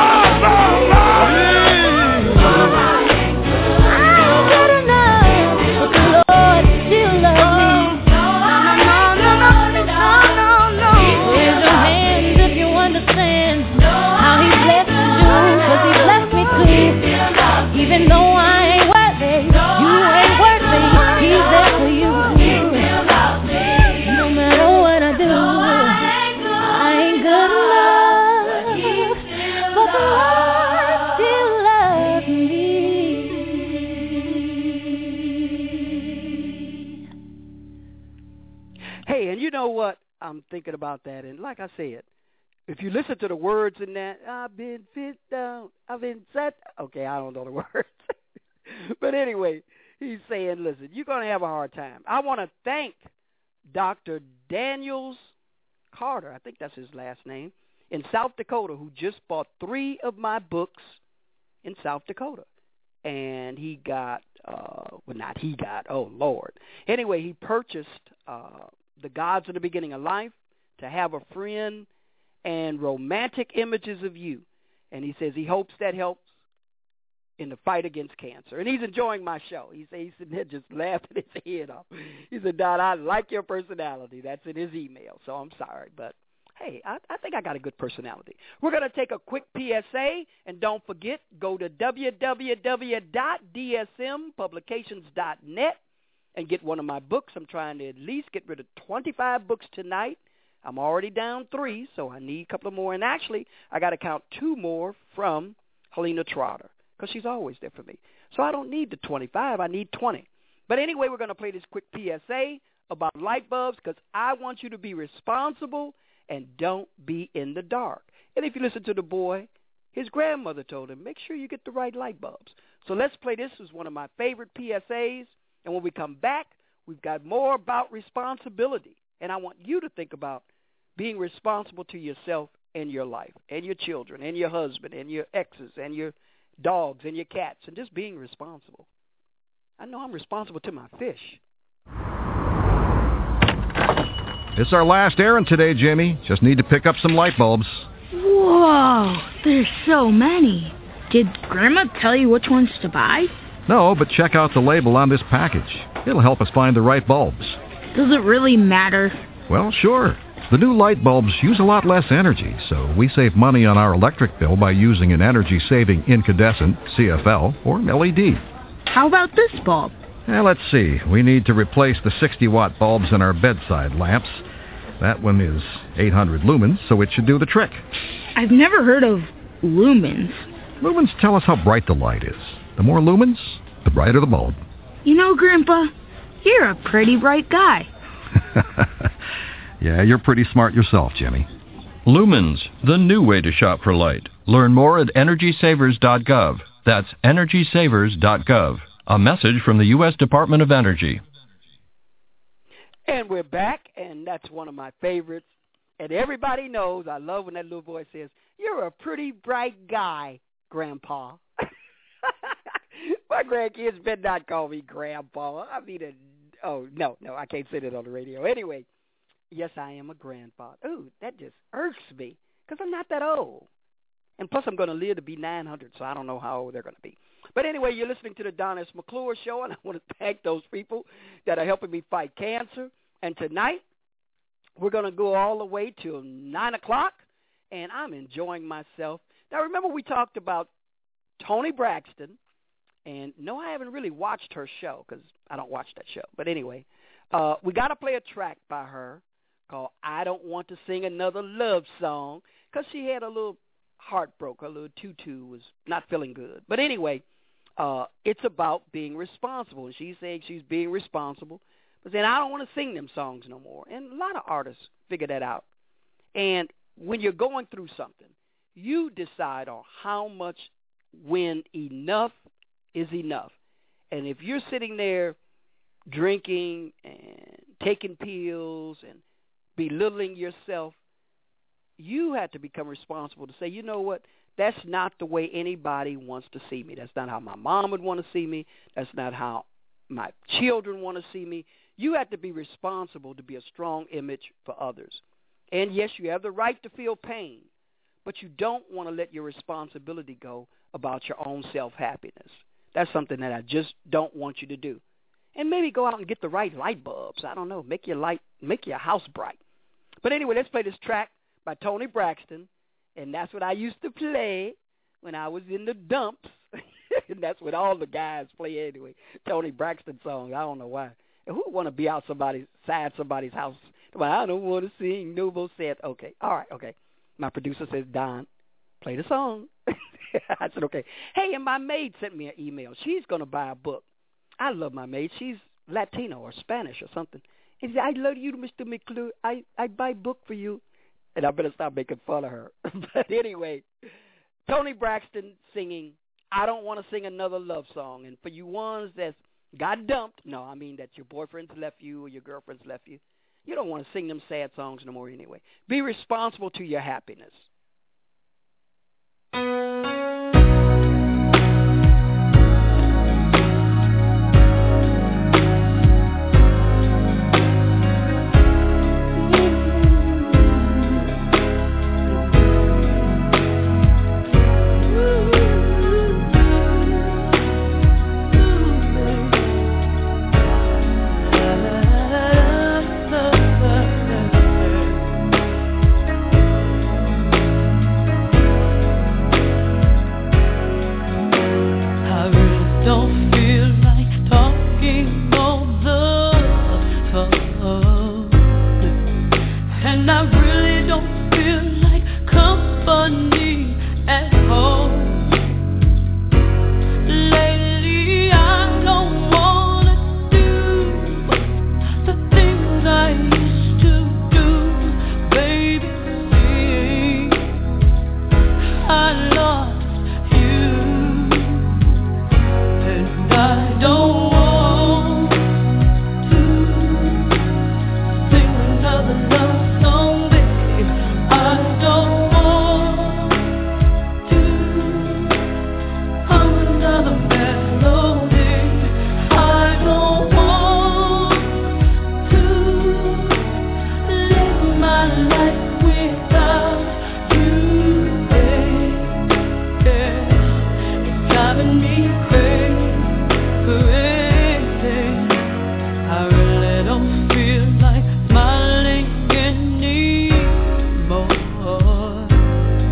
I ain't good enough, but the Lord still loves me. No, no, no, no, no, no. Raise your hands if you understand how He blessed you, 'cause He blessed me too. Even though I ain't worthy, you ain't worthy. He's there for you. No matter what I do, I ain't good enough, but the Lord still loves me. Hey, and you know what? I'm thinking about that, and like I said, if you listen to the words in that, I've been fit down, I've been set. Okay, I don't know the words. But anyway, he's saying, listen, you're going to have a hard time. I want to thank Doctor Daniels Carter, I think that's his last name, in South Dakota, who just bought three of my books in South Dakota. And he got, uh, well, not he got, oh, Lord. Anyway, he purchased uh, The Gods of the Beginning of Life, To Have a Friend, and Romantic Images of You. And he says he hopes that helps in the fight against cancer. And he's enjoying my show. He said he's sitting there just laughing his head off. He said, Don, I like your personality. That's in his email, so I'm sorry. But, hey, I, I think I got a good personality. We're going to take a quick P S A, and don't forget, go to w w w dot d s m publications dot net and get one of my books. I'm trying to at least get rid of twenty-five books tonight. I'm already down three, so I need a couple of more. And actually, I got to count two more from Helena Trotter, because she's always there for me. So I don't need the twenty-five. I need twenty. But anyway, we're going to play this quick P S A about light bulbs, because I want you to be responsible and don't be in the dark. And if you listen to the boy, his grandmother told him, make sure you get the right light bulbs. So let's play this. This is one of my favorite P S As. And when we come back, we've got more about responsibility. And I want you to think about being responsible to yourself and your life and your children and your husband and your exes and your dogs and your cats, and just being responsible. I know I'm responsible to my fish. It's our last errand today, Jimmy. Just need to pick up some light bulbs. Whoa, there's so many. Did Grandma tell you which ones to buy? No, but check out the label on this package. It'll help us find the right bulbs. Does it really matter? Well, sure. The new light bulbs use a lot less energy, so we save money on our electric bill by using an energy-saving incandescent, C F L, or L E D. How about this bulb? Now, let's see. We need to replace the sixty-watt bulbs in our bedside lamps. That one is eight hundred lumens, so it should do the trick. I've never heard of lumens. Lumens tell us how bright the light is. The more lumens, the brighter the bulb. You know, Grandpa, you're a pretty bright guy. Yeah, you're pretty smart yourself, Jimmy. Lumens, the new way to shop for light. Learn more at energy savers dot gov. That's energy savers dot gov. A message from the U S Department of Energy. And we're back, and that's one of my favorites. And everybody knows, I love when that little boy says, "You're a pretty bright guy, Grandpa." My grandkids better not call me Grandpa. I mean, a, oh, no, no, I can't say that on the radio. Anyway, yes, I am a grandfather. Ooh, that just irks me because I'm not that old. And plus, I'm going to live to be nine hundred, so I don't know how old they're going to be. But anyway, you're listening to the Don S. McClure Show, and I want to thank those people that are helping me fight cancer. And tonight, we're going to go all the way till nine o'clock, and I'm enjoying myself. Now, remember we talked about Toni Braxton, and no, I haven't really watched her show because I don't watch that show. But anyway, uh, we got to play a track by her called I Don't Want to Sing Another Love Song because she had a little heart broke. Her little tutu was not feeling good. But anyway, uh, it's about being responsible. And she's saying she's being responsible. But then I don't want to sing them songs no more. And a lot of artists figure that out. And when you're going through something, you decide on how much, when enough is enough. And if you're sitting there drinking and taking pills and belittling yourself, you have to become responsible to say, you know what, that's not the way anybody wants to see me. That's not how my mom would want to see me. That's not how my children want to see me. You have to be responsible to be a strong image for others. And yes, you have the right to feel pain, but you don't want to let your responsibility go about your own self-happiness. That's something that I just don't want you to do. And maybe go out and get the right light bulbs. I don't know. Make your light, make your house bright. But anyway, let's play this track by Toni Braxton, and that's what I used to play when I was in the dumps. And that's what all the guys play anyway. Toni Braxton songs. I don't know why. And who would want to be out somebody's side somebody's house? Well, I don't want to sing no more sad. Okay, all right, okay. My producer says, Don, play the song. I said, okay. Hey, and my maid sent me an email. She's going to buy a book. I love my maid. She's Latino or Spanish or something. And she said, I love you, Mister McClure. I, I buy a book for you. And I better stop making fun of her. But anyway, Toni Braxton singing, I Don't Want to Sing Another Love Song. And for you ones that got dumped, no, I mean that your boyfriend's left you or your girlfriend's left you, you don't want to sing them sad songs no more anyway. Be responsible to your happiness.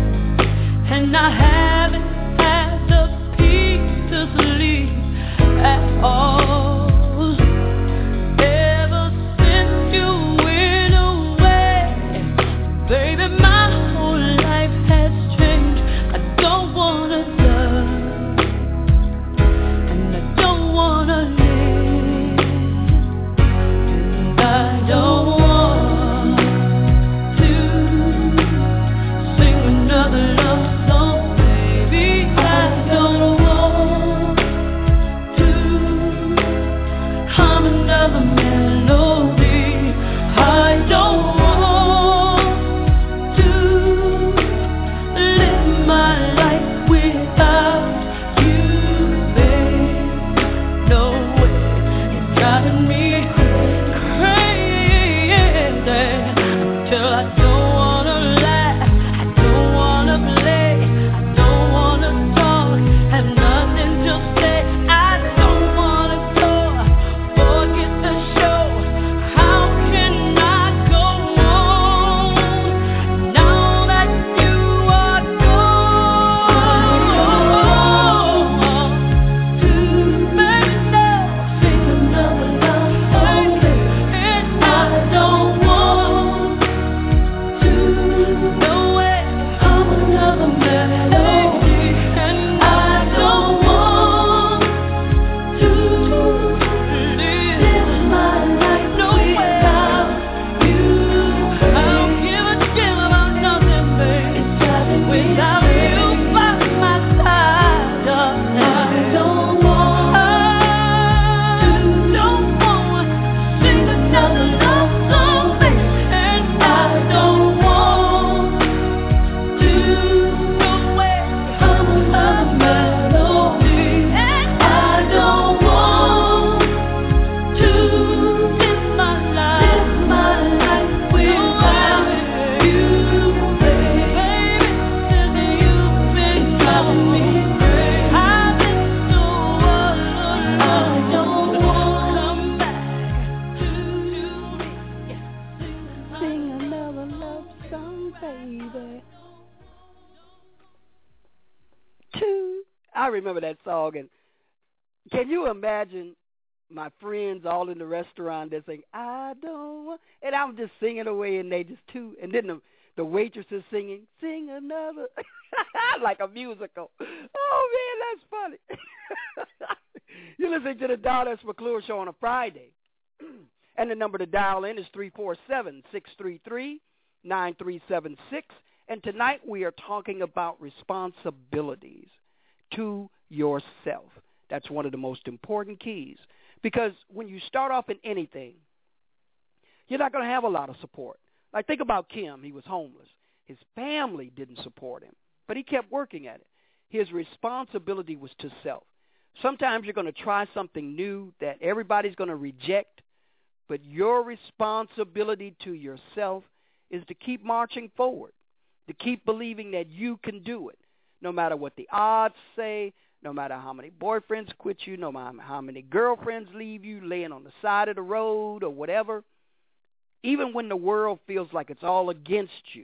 And I haven't had the peace to sleep. remember that song. And can you imagine my friends all in the restaurant, they're saying, I don't want, and I'm just singing away, and they just too, and then the, the waitress is singing, sing another, like a musical. Oh, man, that's funny. You're listening to the Don S. McClure Show on a Friday, and the number to dial in is three four seven, six three three, nine three seven six, and tonight we are talking about responsibilities to yourself. That's one of the most important keys. Because when you start off in anything, you're not going to have a lot of support. Like, think about Kim. He was homeless. His family didn't support him, but he kept working at it. His responsibility was to self. Sometimes you're going to try something new that everybody's going to reject, but your responsibility to yourself is to keep marching forward, to keep believing that you can do it, no matter what the odds say, no matter how many boyfriends quit you, no matter how many girlfriends leave you laying on the side of the road or whatever. Even when the world feels like it's all against you,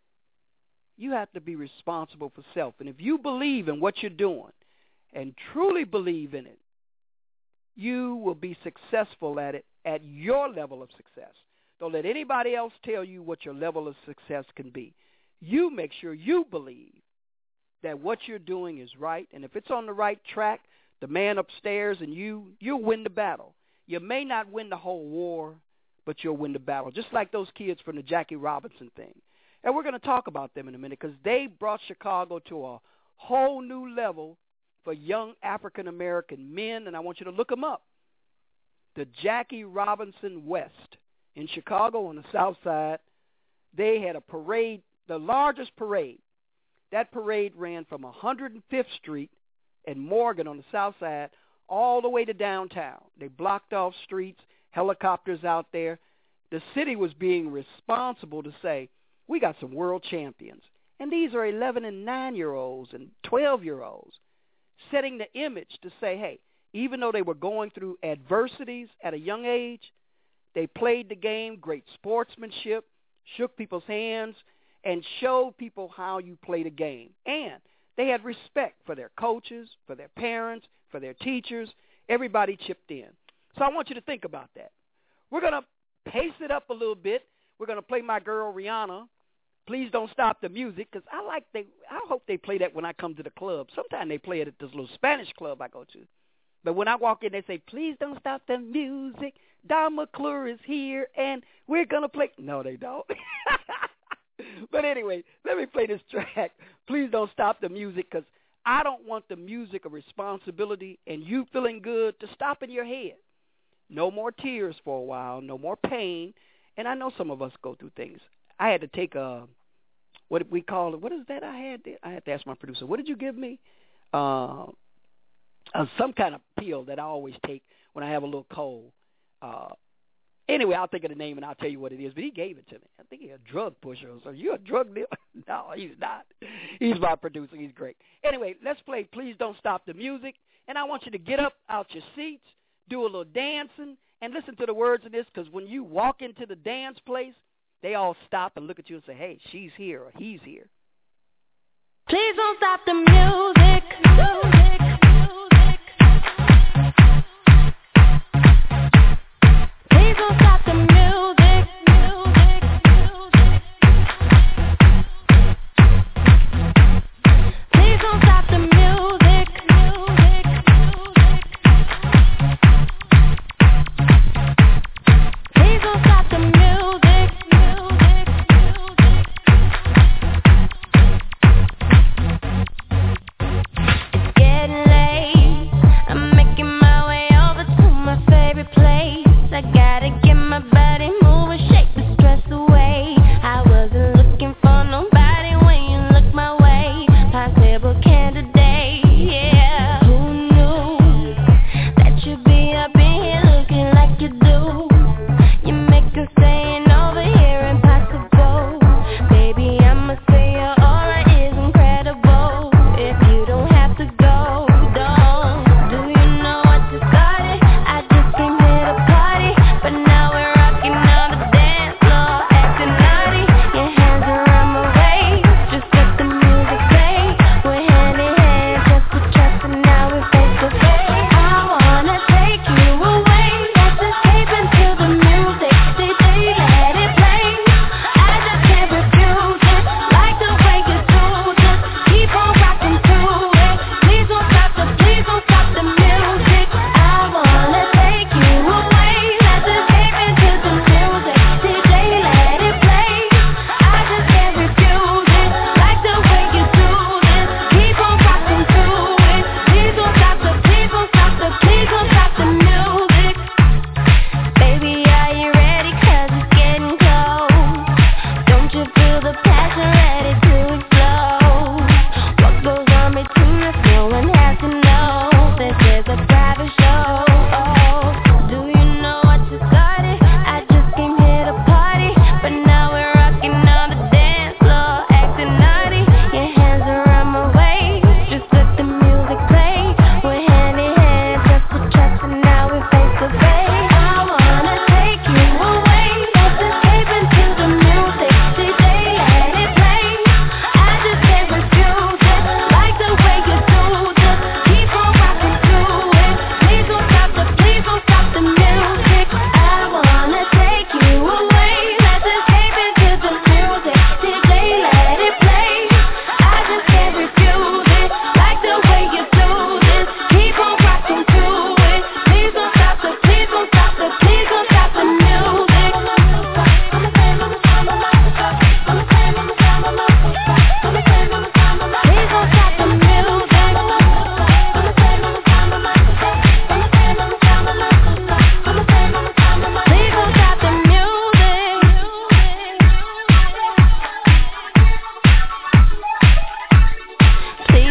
you have to be responsible for self. And if you believe in what you're doing and truly believe in it, you will be successful at it at your level of success. Don't let anybody else tell you what your level of success can be. You make sure you believe that what you're doing is right, and if it's on the right track, the man upstairs and you, you'll win the battle. You may not win the whole war, but you'll win the battle, just like those kids from the Jackie Robinson thing. And we're going to talk about them in a minute because they brought Chicago to a whole new level for young African-American men, and I want you to look them up. The Jackie Robinson West in Chicago on the south side, they had a parade, the largest parade. That parade ran from one hundred fifth Street and Morgan on the south side all the way to downtown. They blocked off streets, helicopters out there. The city was being responsible to say, we got some world champions. And these are eleven and nine-year-olds and twelve-year-olds, setting the image to say, hey, even though they were going through adversities at a young age, they played the game, great sportsmanship, shook people's hands, and showed people how you play the game. And they had respect for their coaches, for their parents, for their teachers. Everybody chipped in. So I want you to think about that. We're going to pace it up a little bit. We're going to play my girl Rihanna, Please Don't Stop the Music, because I like they. I hope they play that when I come to the club. Sometimes they play it at this little Spanish club I go to. But when I walk in, they say, please don't stop the music. Don McClure is here, and we're going to play. No, they don't. But anyway, let me play this track. Please don't stop the music, because I don't want the music of responsibility and you feeling good to stop in your head. No more tears for a while, no more pain. And I know some of us go through things. I had to take a, what we call it, what is that I had? To, I had to ask my producer, what did you give me? Uh, uh, some kind of pill that I always take when I have a little cold. Uh, anyway, I'll think of the name and I'll tell you what it is. But he gave it to me. I think he's a drug pusher or something. You a drug dealer? No, he's not. He's my producer. He's great. Anyway, let's play Please Don't Stop the Music. And I want you to get up out your seats, do a little dancing, and listen to the words of this, because when you walk into the dance place, they all stop and look at you and say, hey, she's here or he's here. Please don't stop the music. music, music. Please don't stop the music. music, music. Please don't stop the music. music, music. Please don't stop the music. music, music.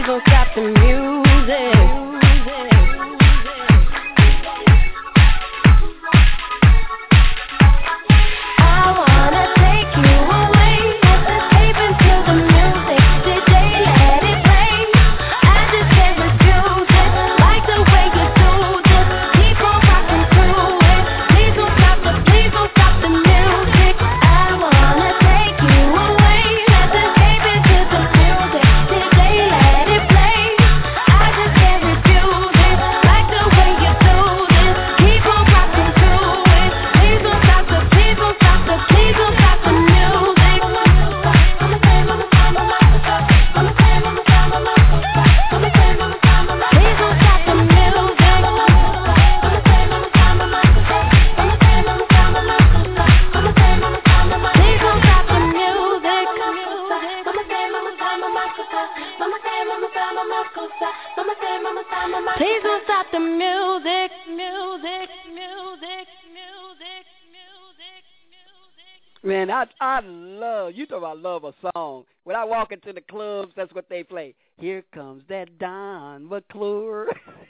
don't stop the music. Please don't stop the music, music, music, music, music, music. Man, I I love, you talk about love a song. When I walk into the clubs, that's what they play. Here comes that Don McClure.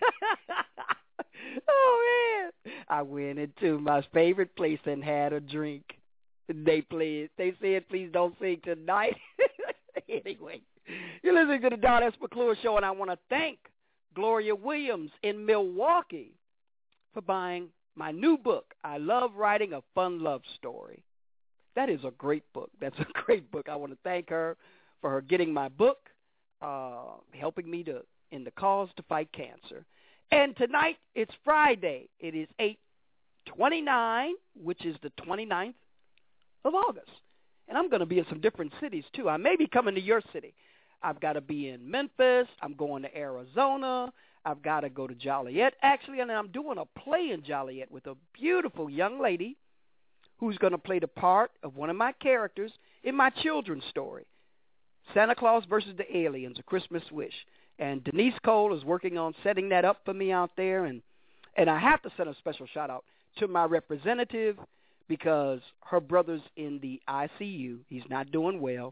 Oh, man. I went into my favorite place and had a drink. They played. They said, please don't sing tonight. Anyway, you're listening to the Don S. McClure Show, and I want to thank Gloria Williams in Milwaukee for buying my new book, I Love Writing a Fun Love Story. That is a great book. That's a great book. I want to thank her for her getting my book, uh, helping me to in the cause to fight cancer. And tonight, it's Friday. It is eight twenty-nine, which is the twenty-ninth of August. And I'm going to be in some different cities, too. I may be coming to your city. I've got to be in Memphis. I'm going to Arizona. I've got to go to Joliet, actually, and I'm doing a play in Joliet with a beautiful young lady who's going to play the part of one of my characters in my children's story, Santa Claus versus the Aliens, A Christmas Wish. And Denise Cole is working on setting that up for me out there, and, and I have to send a special shout-out to my representative because her brother's in the I C U. He's not doing well.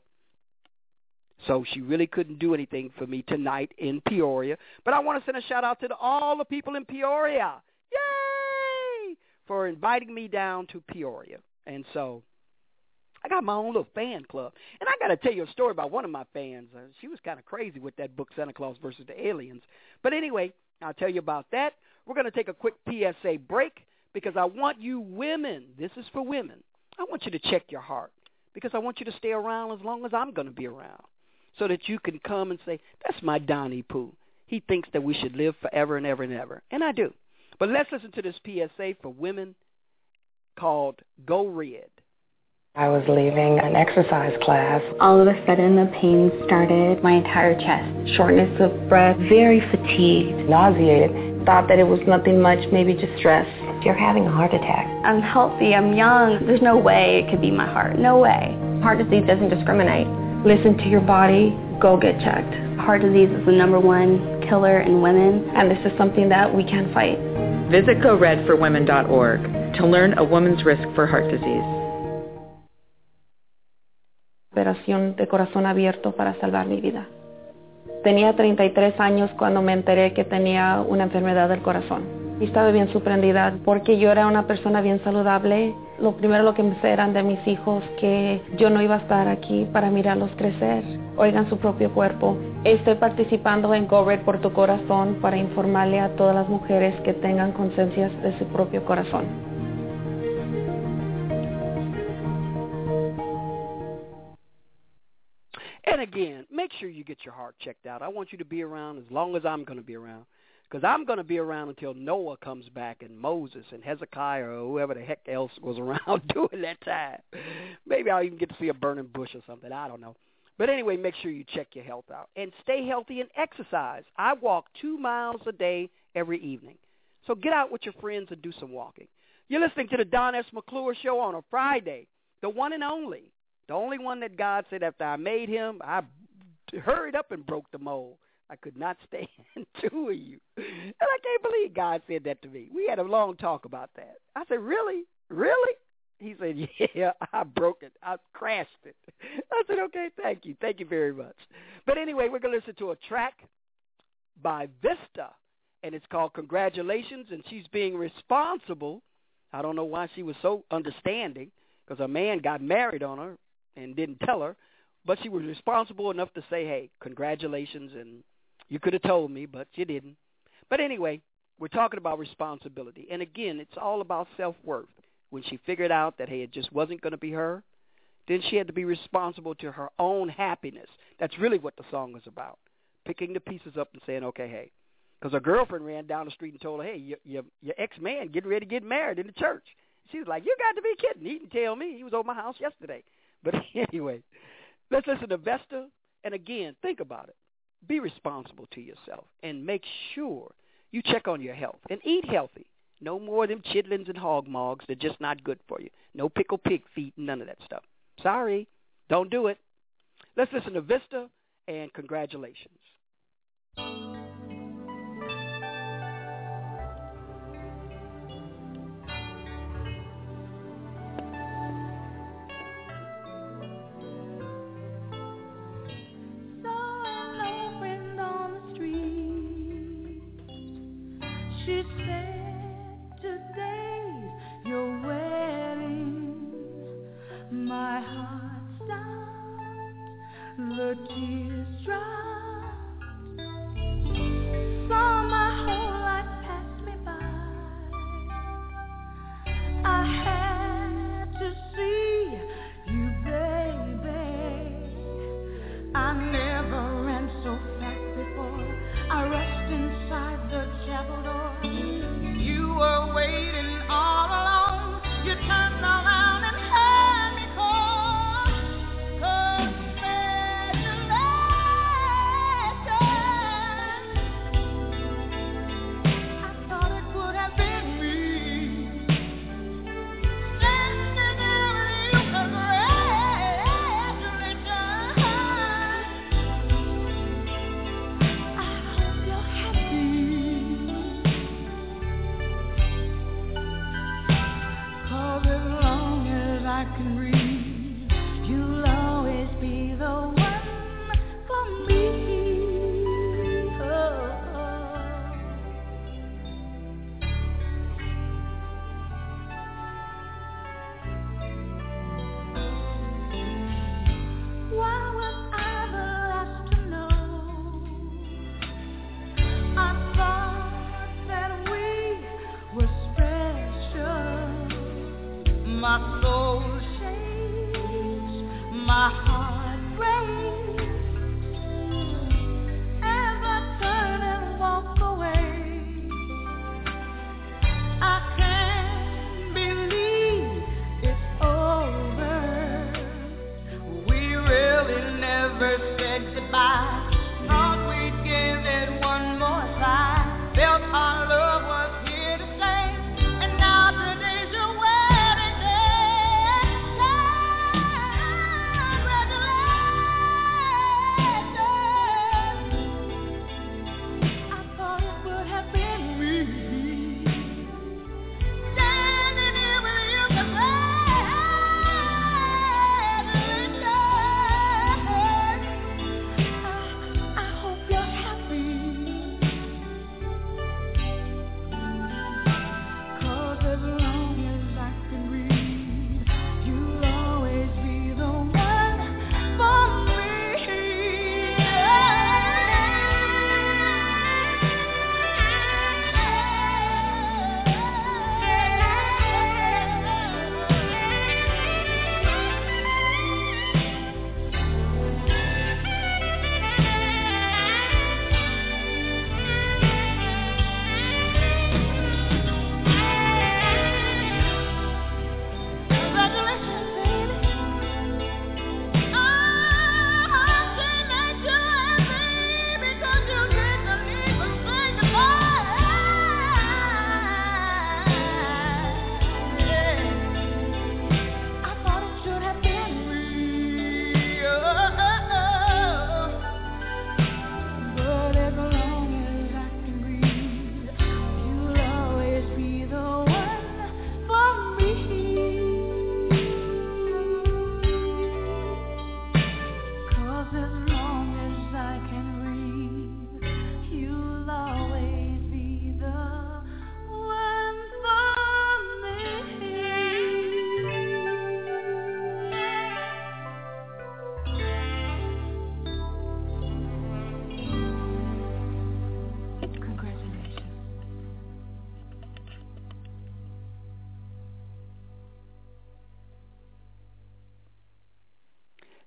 So she really couldn't do anything for me tonight in Peoria. But I want to send a shout-out to the, all the people in Peoria. Yay! For inviting me down to Peoria. And so I got my own little fan club. And I got to tell you a story about one of my fans. Uh, she was kind of crazy with that book, Santa Claus versus the Aliens. But anyway, I'll tell you about that. We're going to take a quick P S A break because I want you women, this is for women, I want you to check your heart because I want you to stay around as long as I'm going to be around, so that you can come and say, that's my Donnie Pooh. He thinks that we should live forever and ever and ever. And I do. But let's listen to this P S A for women called Go Red. I was leaving an exercise class. All of a sudden, the pain started. My entire chest, shortness of breath, very fatigued. Nauseated. Thought that it was nothing much, maybe just stress. You're having a heart attack. I'm healthy. I'm young. There's no way it could be my heart. No way. Heart disease doesn't discriminate. Listen to your body, go get checked. Heart disease is the number one killer in women. And this is something that we can fight. Visit go red for women dot org to learn a woman's risk for heart disease. Operación de corazón abierto para salvar mi vida. Tenía treinta y tres años cuando me enteré que tenía una enfermedad del corazón. Y estaba bien sorprendida porque yo era una persona bien saludable. Lo primero lo que me sé eran de mis hijos que yo no iba a estar aquí para mirarlos crecer. Oigan su propio cuerpo. Estoy participando en Go Red por tu corazón para informarle a todas las mujeres que tengan conciencia de su propio corazón. And again, make sure you get your heart checked out. I want you to be around as long as I'm going to be around. Because I'm going to be around until Noah comes back and Moses and Hezekiah or whoever the heck else was around during that time. Maybe I'll even get to see a burning bush or something. I don't know. But anyway, make sure you check your health out. And stay healthy and exercise. I walk two miles a day every evening. So get out with your friends and do some walking. You're listening to the Don S. McClure Show on a Friday, the one and only. The only one that God said after I made him, I hurried up and broke the mold. I could not stand two of you. And I can't believe God said that to me. We had a long talk about that. I said, really? Really? He said, yeah, I broke it. I crashed it. I said, okay, thank you. Thank you very much. But anyway, we're going to listen to a track by Vista, and it's called Congratulations, and she's being responsible. I don't know why she was so understanding, because her man got married on her and didn't tell her, but she was responsible enough to say, hey, congratulations, and you could have told me, but you didn't. But anyway, we're talking about responsibility. And again, it's all about self-worth. When she figured out that, hey, it just wasn't going to be her, then she had to be responsible to her own happiness. That's really what the song is about, picking the pieces up and saying, okay, hey, because her girlfriend ran down the street and told her, hey, your, your, your ex-man getting ready to get married in the church. She was like, you got to be kidding. He didn't tell me. He was over my house yesterday. But anyway, let's listen to Vesta. And again, think about it. Be responsible to yourself and make sure you check on your health and eat healthy. No more of them chitlins and hog mogs. They're just not good for you. No pickled pig feet, none of that stuff. Sorry, don't do it. Let's listen to Vista and congratulations. She said, today's your wedding. My heart stopped, the tears dropped. Saw my whole life pass me by. I had to see you, baby. I never ran so fast before. I rushed inside the chapel door.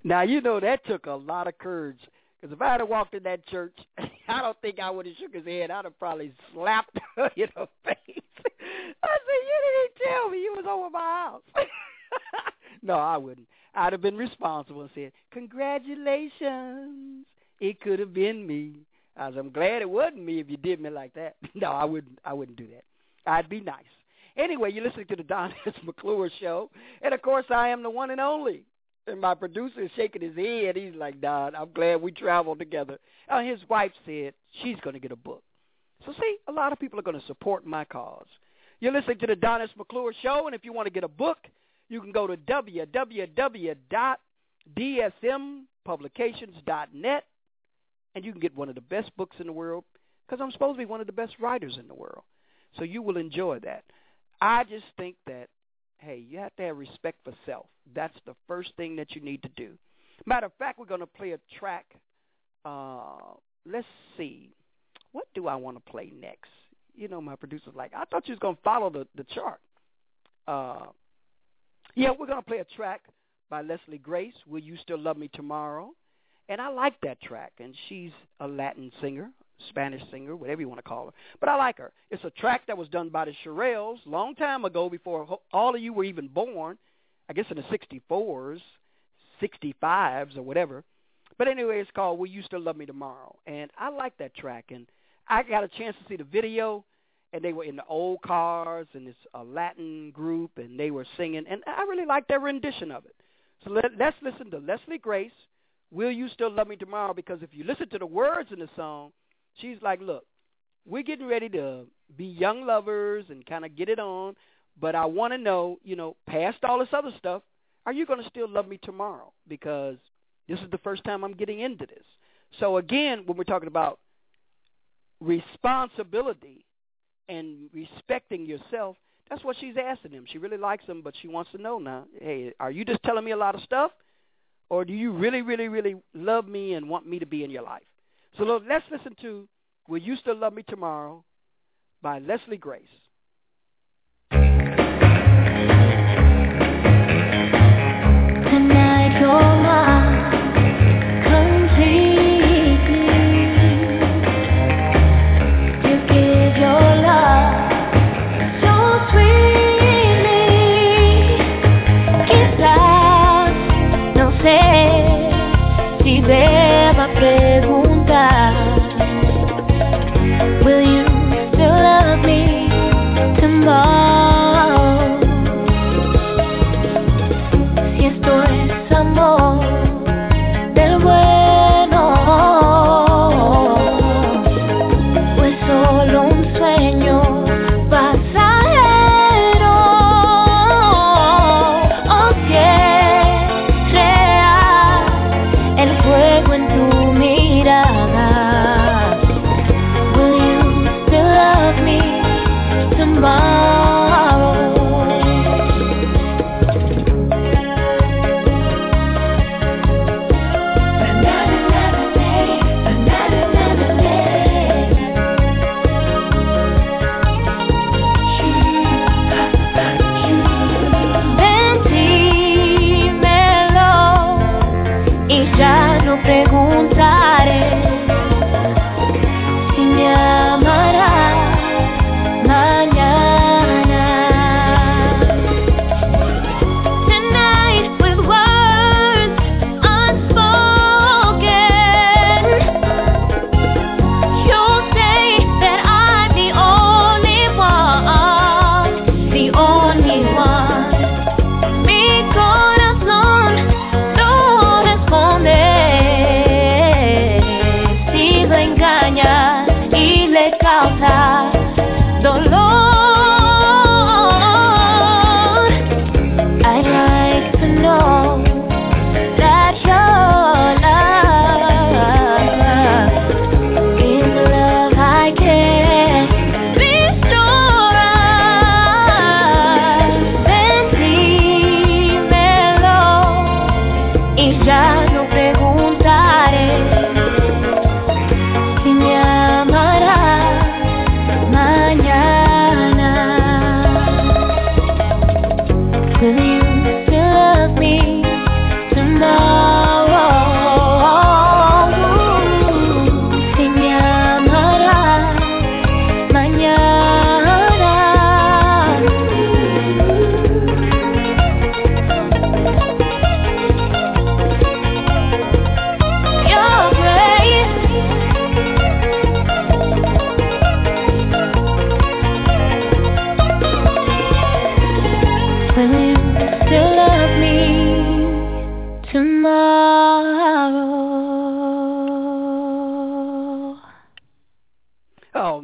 Now, you know, that took a lot of courage. Because if I had walked in that church, I don't think I would have shook his head. I'd have probably slapped her in the face. I said, you didn't tell me you was over my house. No, I wouldn't. I'd have been responsible and said, congratulations. It could have been me. I was, I'm glad it wasn't me if you did me like that. No, I wouldn't. I wouldn't do that. I'd be nice. Anyway, you're listening to the Don S. McClure Show. And, of course, I am the one and only. And my producer is shaking his head. He's like, Don, I'm glad we traveled together. Uh, his wife said she's going to get a book. So, see, a lot of people are going to support my cause. You're listening to the Don S. McClure Show, and if you want to get a book, you can go to w w w dot d s m publications dot net, and you can get one of the best books in the world because I'm supposed to be one of the best writers in the world. So you will enjoy that. I just think that, hey, you have to have respect for self. That's the first thing that you need to do. Matter of fact, we're going to play a track. Uh, let's see. What do I want to play next? You know, my producer's like, I thought you was going to follow the, the chart. Uh, yeah, we're going to play a track by Leslie Grace, Will You Still Love Me Tomorrow? And I like that track, and she's a Latin singer, Spanish singer, whatever you want to call her. But I like her. It's a track that was done by the Shirelles a long time ago before all of you were even born, I guess in the sixty-fours, sixty-fives, or whatever. But anyway, it's called Will You Still Love Me Tomorrow? And I like that track, and I got a chance to see the video, and they were in the old cars, and it's a Latin group, and they were singing, and I really liked their rendition of it. So let, let's listen to Leslie Grace, Will You Still Love Me Tomorrow? Because if you listen to the words in the song, she's like, look, we're getting ready to be young lovers and kind of get it on, but I want to know, you know, past all this other stuff, are you going to still love me tomorrow? Because this is the first time I'm getting into this. So again, when we're talking about responsibility and respecting yourself, that's what she's asking him. She really likes him, but she wants to know now, hey, are you just telling me a lot of stuff, or do you really, really, really love me and want me to be in your life? So look, let's listen to Will You Still Love Me Tomorrow by Leslie Grace. Tonight you're mine completely. You give your love so sweetly. Quizás no sé si deba preguntar, will you still love me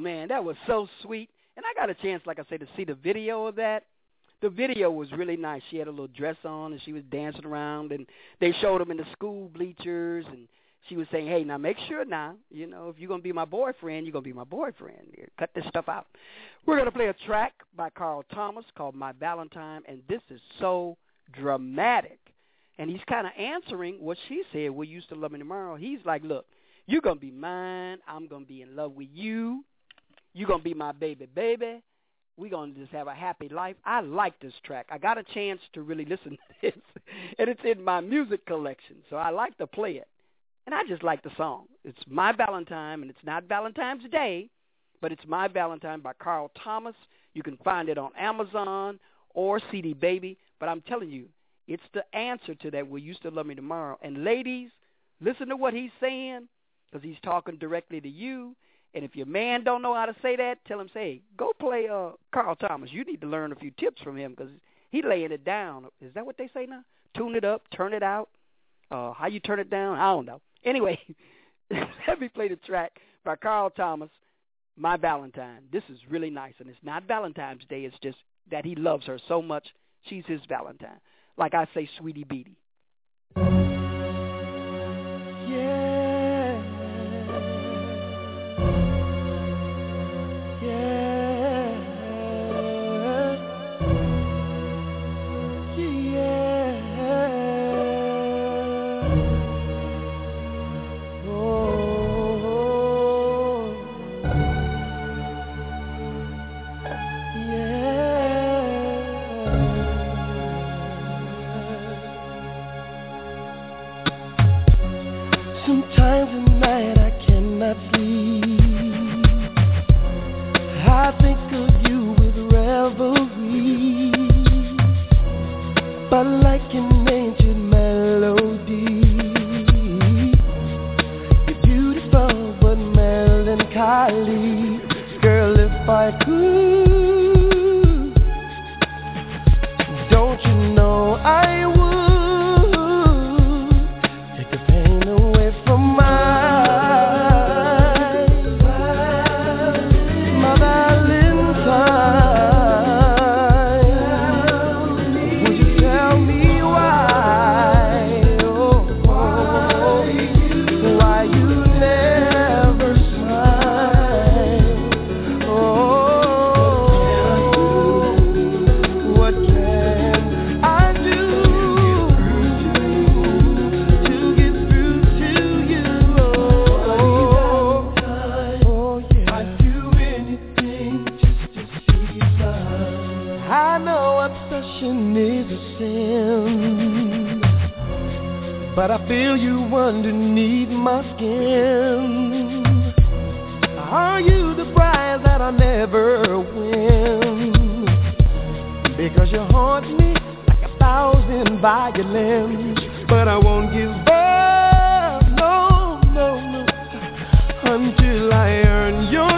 man, that was so sweet. And I got a chance, like I said, to see the video of that. The video was really nice. She had a little dress on, and she was dancing around, and they showed them in the school bleachers, and she was saying, hey, now make sure now, you know, if you're going to be my boyfriend, you're going to be my boyfriend. Cut this stuff out. We're going to play a track by Carl Thomas called My Valentine, and this is so dramatic. And he's kind of answering what she said, will you still love me tomorrow? He's like, look, you're going to be mine. I'm going to be in love with you. You're going to be my baby, baby. We're going to just have a happy life. I like this track. I got a chance to really listen to this, and it's in my music collection, so I like to play it. And I just like the song. It's My Valentine, and it's not Valentine's Day, but it's My Valentine by Carl Thomas. You can find it on Amazon or C D Baby, but I'm telling you, it's the answer to that, will you still love me tomorrow? And ladies, listen to what he's saying, because he's talking directly to you. And if your man don't know how to say that, tell him, say, go play uh, Carl Thomas. You need to learn a few tips from him because he's laying it down. Is that what they say now? Tune it up, turn it out. Uh, how you turn it down, I don't know. Anyway, let me play the track by Carl Thomas, My Valentine. This is really nice, and it's not Valentine's Day. It's just that he loves her so much. She's his Valentine. Like I say, sweetie beatie. Yeah. Sometimes at night I cannot sleep. I think of you with reverie, but like an ancient melody, you're beautiful but melancholy. Girl, if I could, don't you know I would take the pain away from my, my Valentine. Would you tell me why, oh, oh, why you never smile? Oh, what can I do to get through to you? Oh, oh yeah. I'd do anything just to see you smile. I know obsession is a sin, but I feel you underneath my skin. Are you the prize that I never win? Because you haunt me like a thousand violins, but I won't give up, no, no, no, until I earn your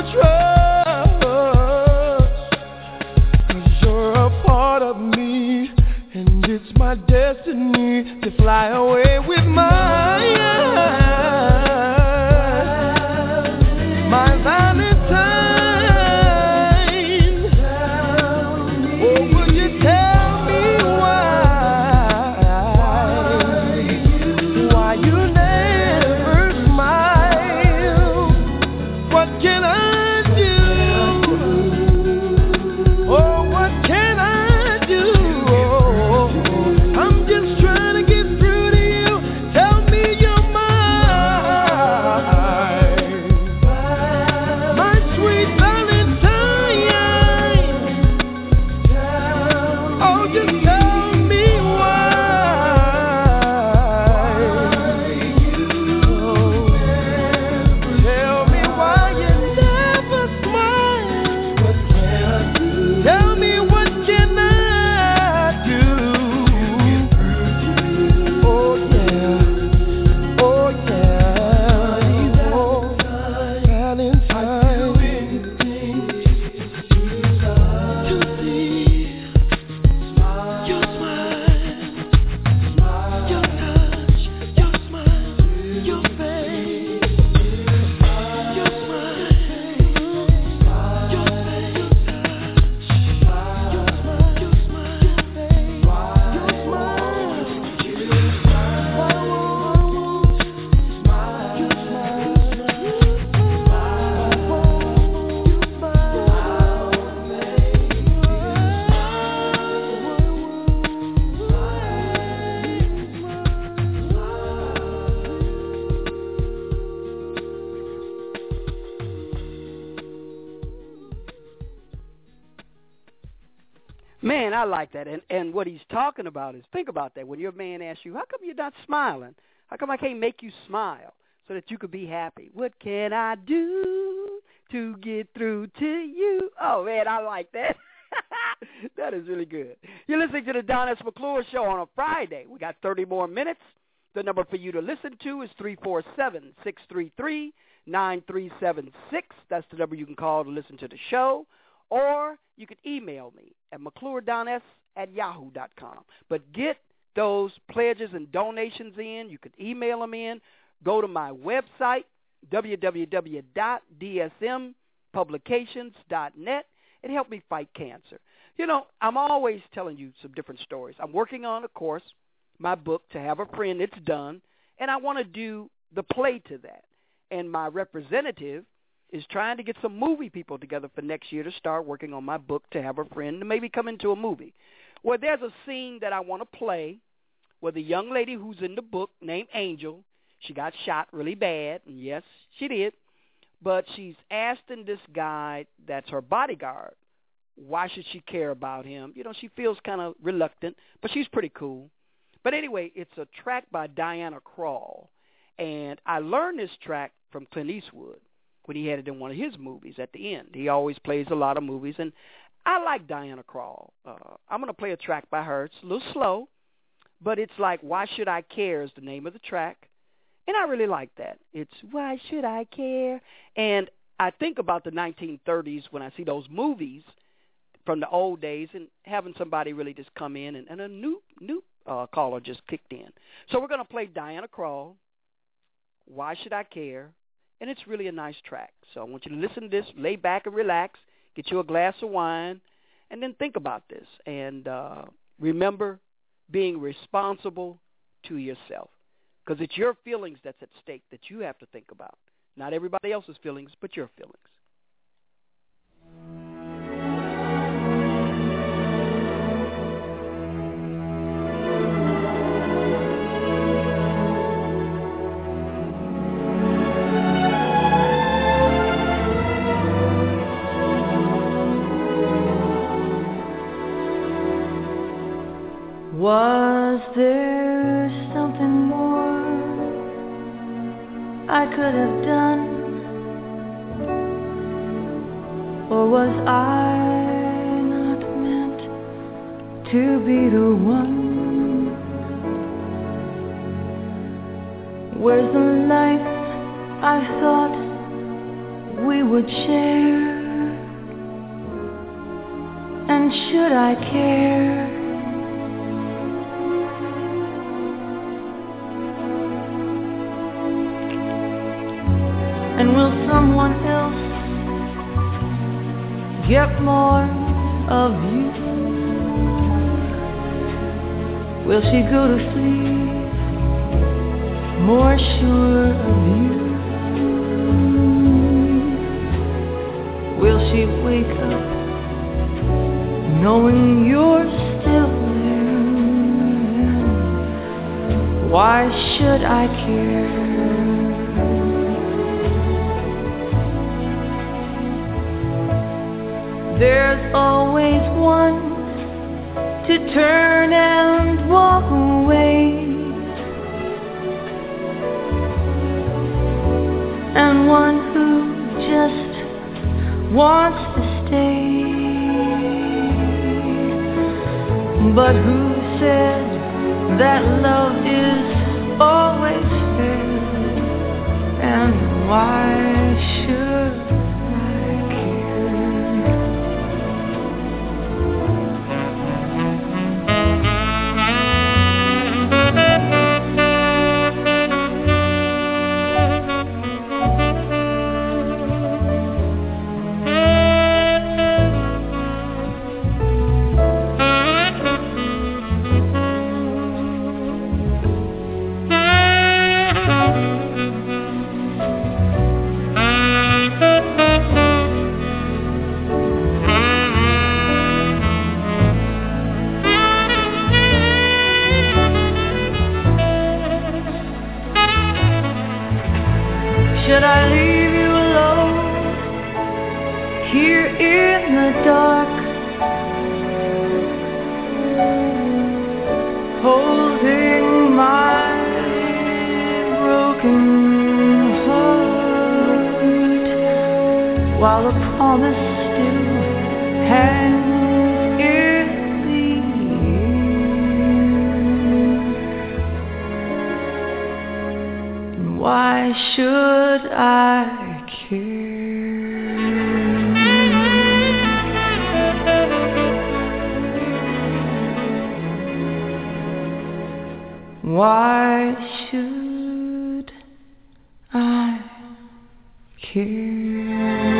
trust. 'Cause you're a part of me, and it's my destiny to fly away with my my Valentine. Oh, would you tell me why, why you never smile? What can I do? Oh, what can I do? Oh, I'm just trying to get through to you. Tell me you're mine. Man, I like that. And and what he's talking about is, think about that. When your man asks you, how come you're not smiling? How come I can't make you smile so that you could be happy? What can I do to get through to you? Oh, man, I like that. That is really good. You're listening to the Don S. McClure Show on a Friday. We got thirty more minutes. The number for you to listen to is three four seven, six three three, nine three seven six. That's the number you can call to listen to the show. Or you can email me at mccluredons at yahoo dot com. But get those pledges and donations in. You can email them in. Go to my website, w w w dot d s m publications dot net, and help me fight cancer. You know, I'm always telling you some different stories. I'm working on, of course, my book, To Have a Friend. It's done, and I want to do the play to that. And my representative is trying to get some movie people together for next year to start working on my book, To Have a Friend, and maybe come into a movie. Well, there's a scene that I want to play where the young lady who's in the book named Angel, she got shot really bad, and yes, she did, but she's asking this guy that's her bodyguard, why should she care about him? You know, she feels kind of reluctant, but she's pretty cool. But anyway, it's a track by Diana Krall, and I learned this track from Clint Eastwood when he had it in one of his movies at the end. He always plays a lot of movies, and I like Diana Krall. Uh, I'm going to play a track by her. It's a little slow, but it's like Why Should I Care is the name of the track, and I really like that. It's Why Should I Care? And I think about the nineteen thirties when I see those movies from the old days and having somebody really just come in, and, and a new new uh, caller just kicked in. So we're going to play Diana Krall, Why Should I Care? And it's really a nice track. So I want you to listen to this, lay back and relax, get you a glass of wine, and then think about this. And uh, remember being responsible to yourself, because it's your feelings that's at stake that you have to think about. Not everybody else's feelings, but your feelings. Was there something more I could have done? Or was I not meant to be the one? Where's the life I thought we would share? And should I care? And will someone else get more of you? Will she go to sleep more sure of you? Will she wake up knowing you're still there? Why should I care? There's always one to turn and walk away, and one who just wants to stay. But who said that love is always fair? And why should Should I leave you alone here in the dark? while the promise still hangs in the air. And why should I care? Why should I care?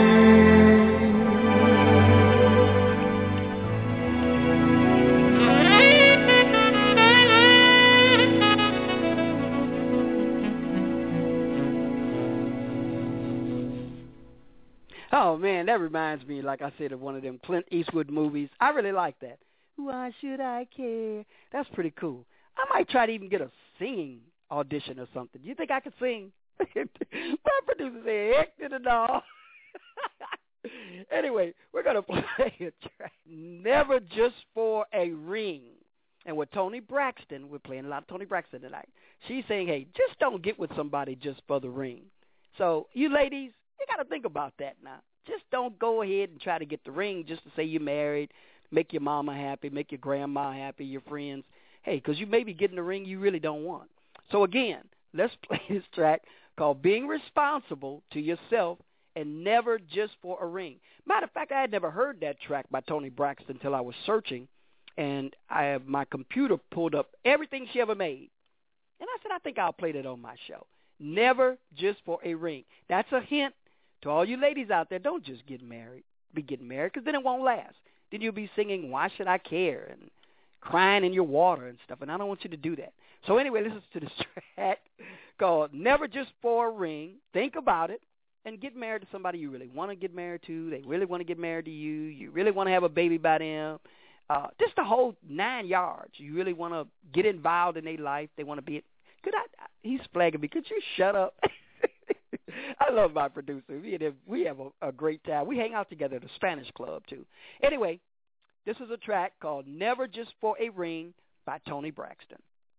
Oh, man, that reminds me, like I said, of one of them Clint Eastwood movies. I really like that. Why should I care? That's pretty cool. I might try to even get a singing audition or something. You think I could sing? My producer said, heck to the dog. Anyway, we're going to play a track, Never Just for a Ring. And with Toni Braxton, we're playing a lot of Toni Braxton tonight. She's saying, hey, just don't get with somebody just for the ring. So you ladies, you got to think about that now. Just don't go ahead and try to get the ring just to say you're married, make your mama happy, make your grandma happy, your friends. Hey, because you may be getting the ring you really don't want. So again, let's play this track called Being Responsible to Yourself and Never Just for a Ring. Matter of fact, I had never heard that track by Toni Braxton until I was searching, and I have my computer pulled up everything she ever made. And I said, I think I'll play that on my show. Never Just for a Ring. That's a hint to all you ladies out there. Don't just get married, be getting married, because then it won't last. Then you'll be singing, Why Should I Care? And crying in your water and stuff, and I don't want you to do that. So anyway, listen to this track called Never Just for a Ring. Think about it and get married to somebody you really want to get married to. They really want to get married to you. You really want to have a baby by them. Uh, just the whole nine yards. You really want to get involved in their life. They want to be – could I – he's flagging me. Could you shut up? I love my producer. We have, we have a, a great time. We hang out together at the Spanish Club, too. Anyway, this is a track called Never Just for a Ring by Toni Braxton.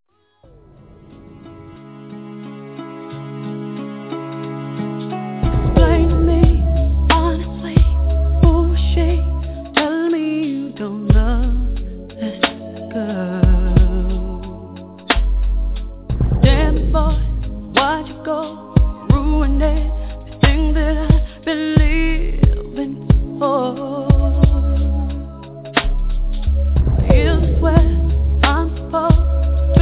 Explain to me, honestly, oh shit, tell me you don't love this girl. Damn boy, why'd you go ruin everything that I've been living for? Here's where I'm supposed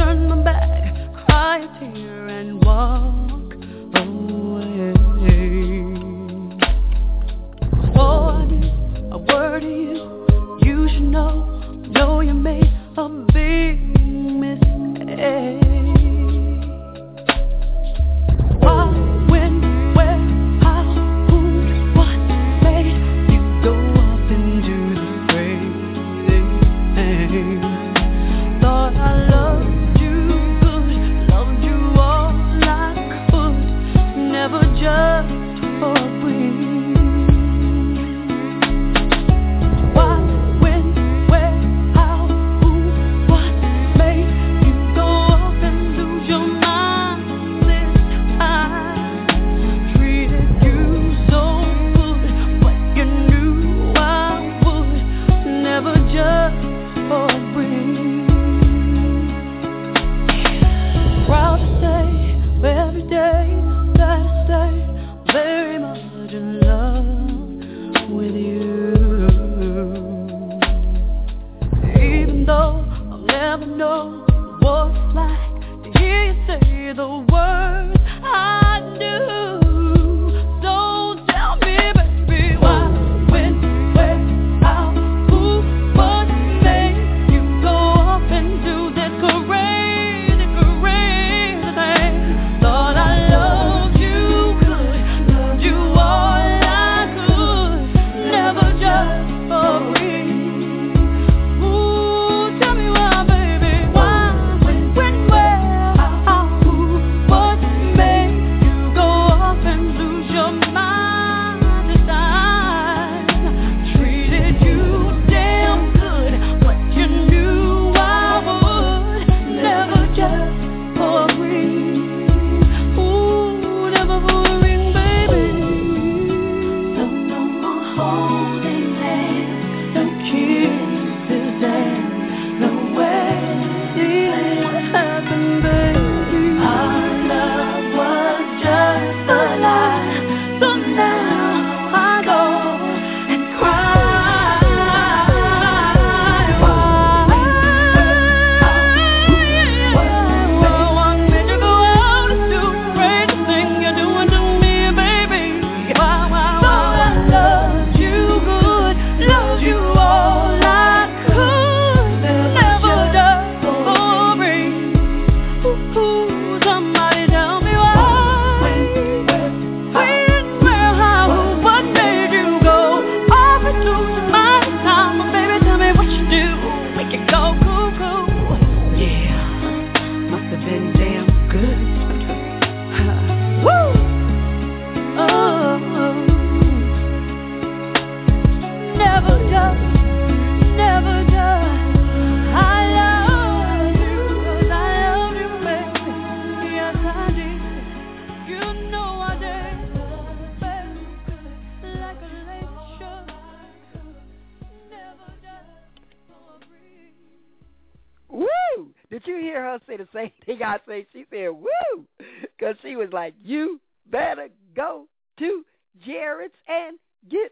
did you hear her say the same thing I say? She said, woo, because she was like, you better go to Jared's and get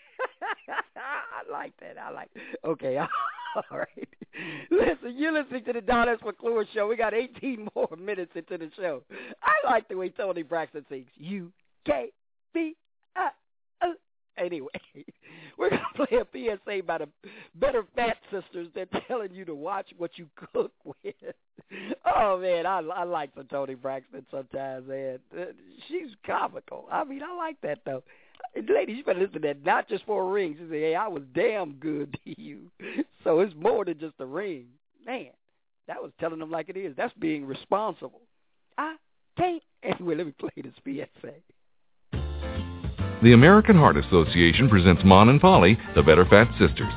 I like that. I like it. Okay, all right. Listen, you're listening to the Don S. McClure Show. We got eighteen more minutes into the show. I like the way Tony Braxton sings. U K B I O. Anyway, we're going to play a P S A by the Better Fat Sisters. They're telling you to watch what you cook with. Oh, man, I, I like the Tony Braxton sometimes, man. She's comical. I mean, I like that, though. Ladies, you better listen to that, not just for a ring. She said, hey, I was damn good to you. So it's more than just a ring. Man, that was telling them like it is. That's being responsible. I can't. Anyway, let me play this P S A. The American Heart Association presents Mon and Polly, the Better Fat Sisters.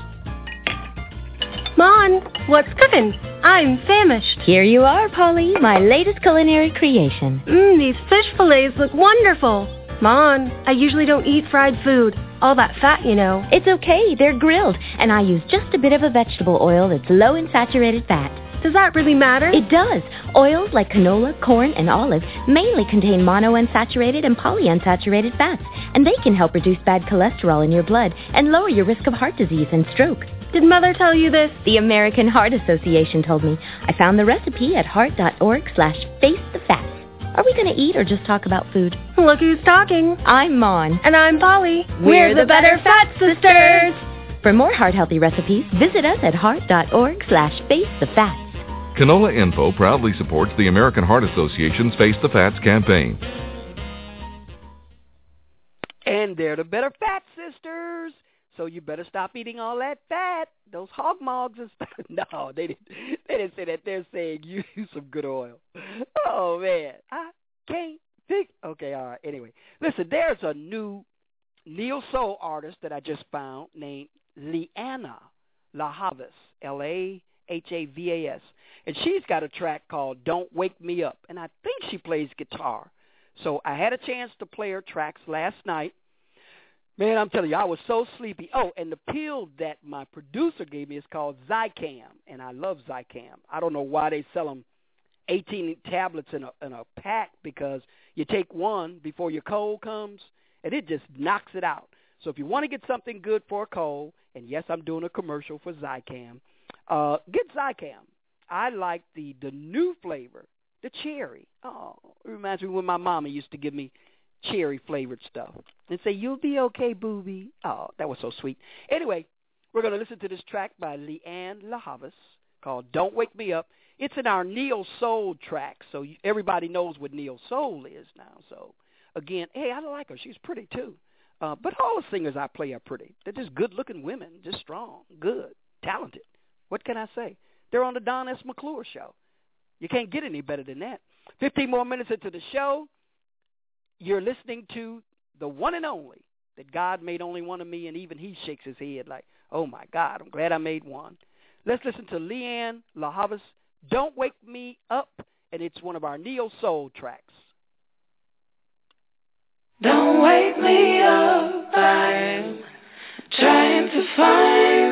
Mon, what's cooking? I'm famished. Here you are, Polly, my latest culinary creation. Mmm, these fish fillets look wonderful. Mon, I usually don't eat fried food. All that fat, you know. It's okay, they're grilled, and I use just a bit of a vegetable oil that's low in saturated fat. Does that really matter? It does. Oils like canola, corn, and olive mainly contain monounsaturated and polyunsaturated fats, and they can help reduce bad cholesterol in your blood and lower your risk of heart disease and stroke. Did Mother tell you this? The American Heart Association told me. I found the recipe at heart.org slash face the fats. Are we going to eat or just talk about food? Look who's talking. I'm Mon. And I'm Polly. We're, We're the, the Better Fat Sisters. For more heart-healthy recipes, visit us at heart.org slash face the fats. Canola Info proudly supports the American Heart Association's Face the Fats campaign. And they're the Better Fat Sisters. So you better stop eating all that fat. Those hog mogs and stuff. No, they didn't. They didn't say that. They're saying use some good oil. Oh man, I can't think. Okay, all right. Anyway, listen. There's a new neo soul artist that I just found named Liana La Havas, L A H A V A S, and she's got a track called "Don't Wake Me Up," and I think she plays guitar. So I had a chance to play her tracks last night. Man, I'm telling you, I was so sleepy. Oh, and the pill that my producer gave me is called Zicam, and I love Zicam. I don't know why they sell them eighteen tablets in a, in a pack, because you take one before your cold comes, and it just knocks it out. So if you want to get something good for a cold, and yes, I'm doing a commercial for Zicam, uh, get Zicam. I like the, the new flavor, the cherry. Oh, it reminds me when my mama used to give me cherry-flavored stuff and say, you'll be okay, booby. Oh, that was so sweet. Anyway, we're going to listen to this track by Liana La Havas called Don't Wake Me Up. It's in our Neo Soul track, so you, everybody knows what Neo Soul is now. So, again, hey, I like her. She's pretty, too. Uh, but all the singers I play are pretty. They're just good-looking women, just strong, good, talented. What can I say? They're on the Don S. McClure Show. You can't get any better than that. fifteen more minutes into the show. You're listening to the one and only, that God made only one of me, and even he shakes his head like, oh, my God, I'm glad I made one. Let's listen to Liana La Havas, Don't Wake Me Up, and it's one of our Neo Soul tracks. Don't wake me up, I'm trying to find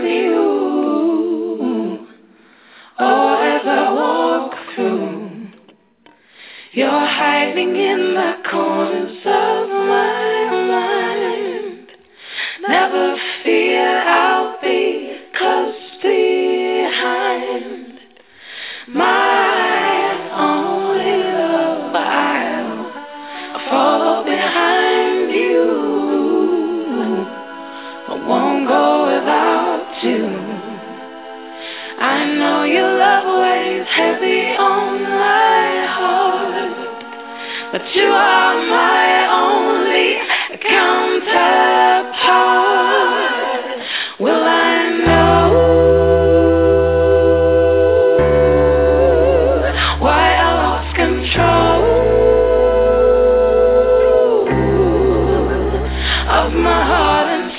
you. Oh, as I walk through, you're hiding in the corners of my mind. Never fear, I'll be close behind. My only love, I'll follow behind you. I won't go without you. I know your love weighs heavy on my heart, but you are my only counterpart. Will I know why I lost control of my heart and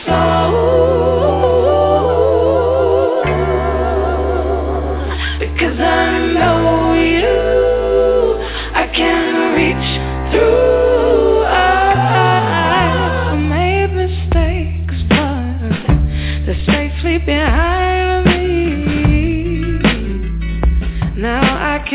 soul? Because I know you, I can reach through. I made mistakes, but they're safely behind me. Now I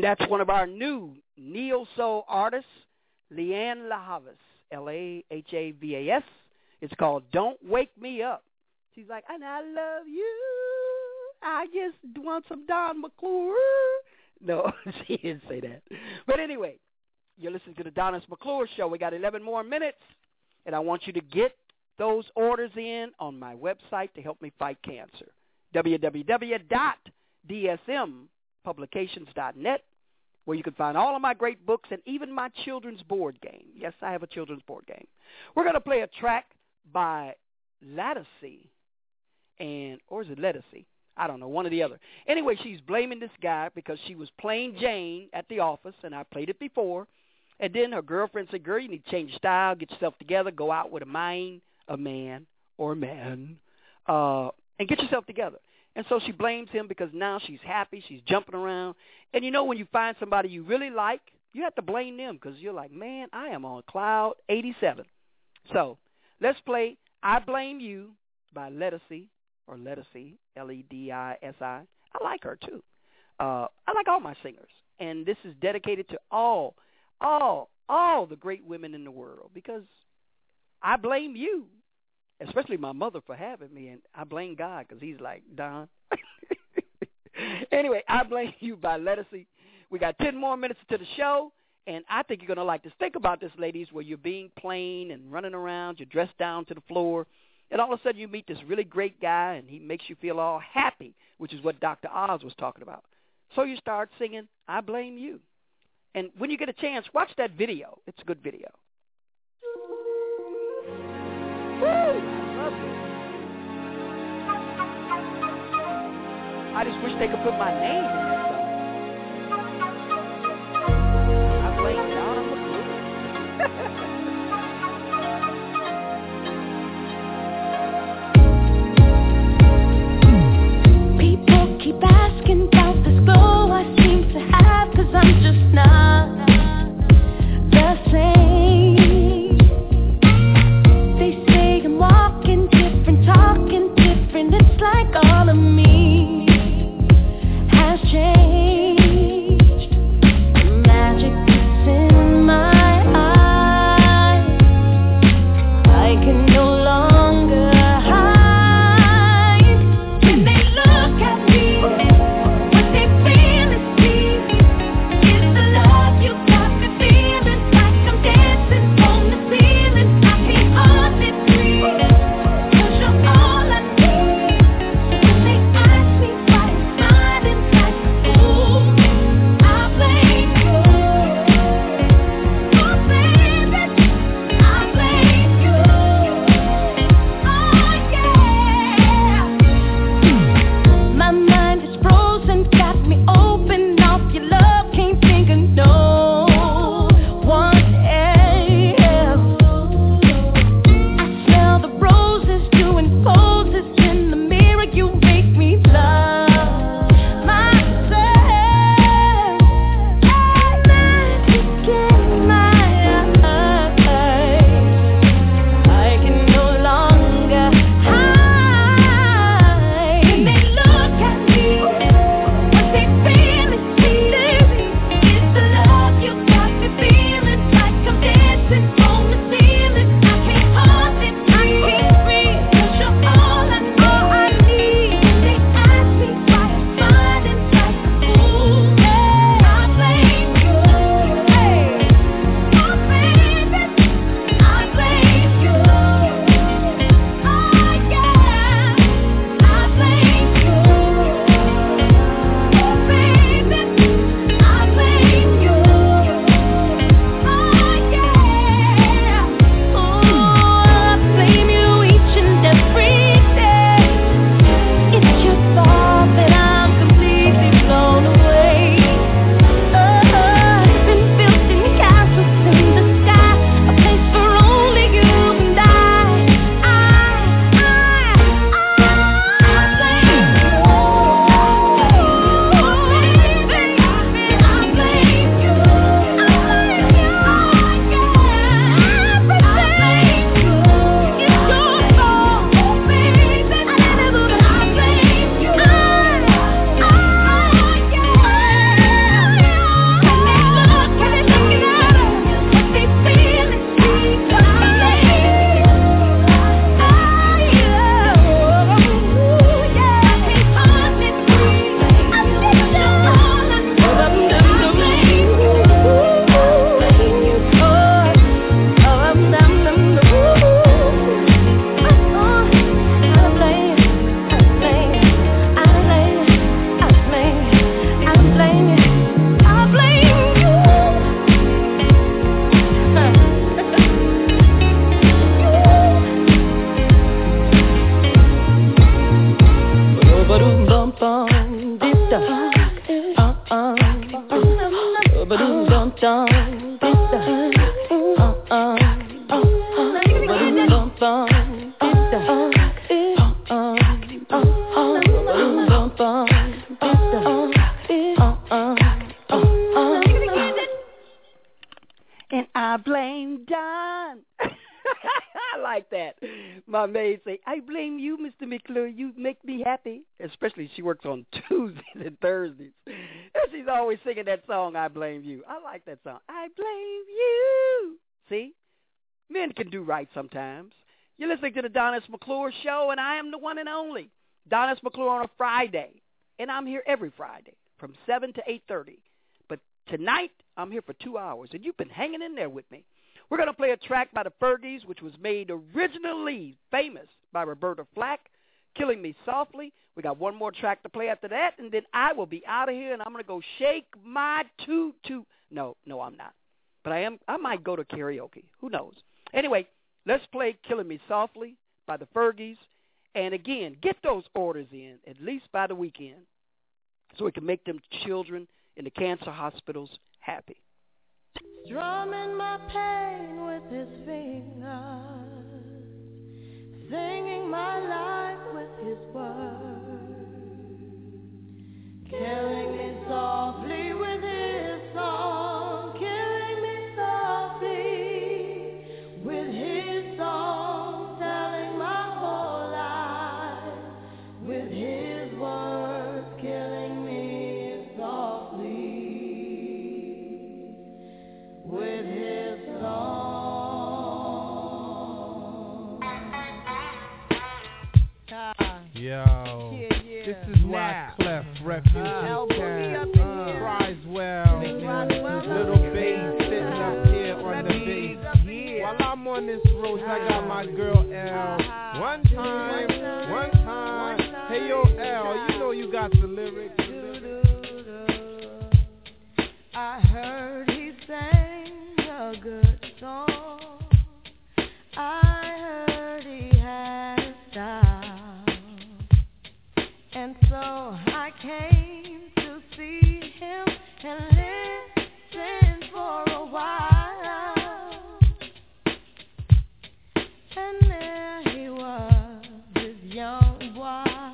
And that's one of our new neo-soul artists, Leanne LaHavas, L A H A V A S. It's called Don't Wake Me Up. She's like, and I love you. I just want some Don McClure. No, she didn't say that. But anyway, you're listening to the Don S. McClure Show. We got eleven more minutes, and I want you to get those orders in on my website to help me fight cancer, w w w dot d s m publications dot net, where you can find all of my great books and even my children's board game. Yes, I have a children's board game. We're going to play a track by Lattice, and or is it Lettucey? I don't know, one or the other. Anyway, she's blaming this guy because she was plain Jane at the office, and I played it before. And then her girlfriend said, girl, you need to change your style, get yourself together, go out with a man, a man, or a man, uh, and get yourself together. And so she blames him because now she's happy, she's jumping around. And you know when you find somebody you really like, you have to blame them because you're like, man, I am on cloud eighty-seven. So let's play I Blame You by Ledisi, or Ledisi, L E D I S I. I like her too. Uh, I like all my singers. And this is dedicated to all, all, all the great women in the world because I blame you. Especially my mother for having me, and I blame God because he's like, Don. Anyway, I Blame You by Ledisi. We got ten more minutes to the show, and I think you're going to like this. Think about this, ladies, where you're being plain and running around, you're dressed down to the floor, and all of a sudden you meet this really great guy, and he makes you feel all happy, which is what Doctor Oz was talking about. So you start singing, I Blame You. And when you get a chance, watch that video. It's a good video. Woo! I love it. I just wish they could put my name in that song. I blame Don McClure. People keep asking about this glow I seem to have, 'cause I'm just not the same. Walking different, talking different, it's like all of me has changed. My maid say, I blame you, Mister McClure. You make me happy. Especially she works on Tuesdays and Thursdays. And she's always singing that song, I Blame You. I like that song. I blame you. See? Men can do right sometimes. You're listening to the Don S. McClure Show, and I am the one and only Don S. McClure on a Friday. And I'm here every Friday from seven to eight thirty. But tonight, I'm here for two hours, and you've been hanging in there with me. We're going to play a track by the Fergies, which was made originally famous by Roberta Flack, Killing Me Softly. We got one more track to play after that, and then I will be out of here, and I'm going to go shake my tutu. No, no, I'm not. But I am. I might go to karaoke. Who knows? Anyway, let's play Killing Me Softly by the Fergies. And again, get those orders in, at least by the weekend, so we can make them children in the cancer hospitals happy. Strumming my pain with his fingers, singing my life with his words, killing me softly with his song, killing me softly with his song, telling my whole life with his words, killing me softly with his song. Yo, yeah, yeah. This is why Now. Clef Refuge Uh, can uh, cries well. Little bass sitting up here on the bass. While I'm on this road, I got my girl L. One time, one time. Hey yo L, you know you got the lyrics. I heard he sang a good song. I heard he had a style. And so I came to see him and listen for a while. And there he was, this young boy,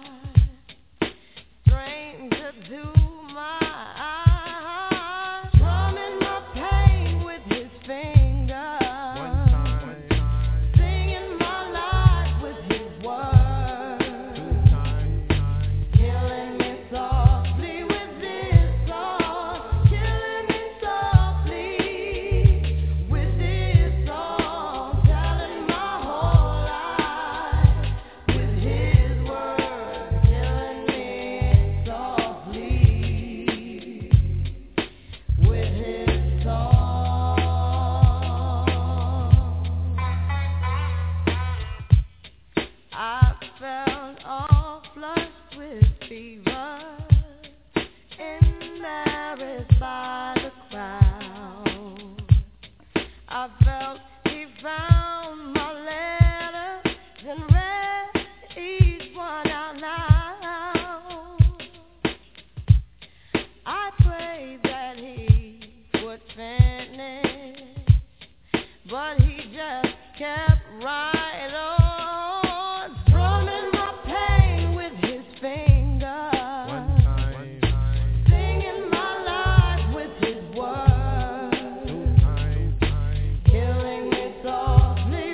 stranger to my eyes, drumming my pain with his fingers, singing my life with his words, killing me softly with this song, killing me softly with this song, telling my whole life with his words, killing me softly with his song. I felt all flushed with fever, embarrassed by the crowd. I felt he found my letters and read each one out loud. I prayed that he would finish, but he just kept right on, drumming my pain with his fingers, singing my life with his words, killing me softly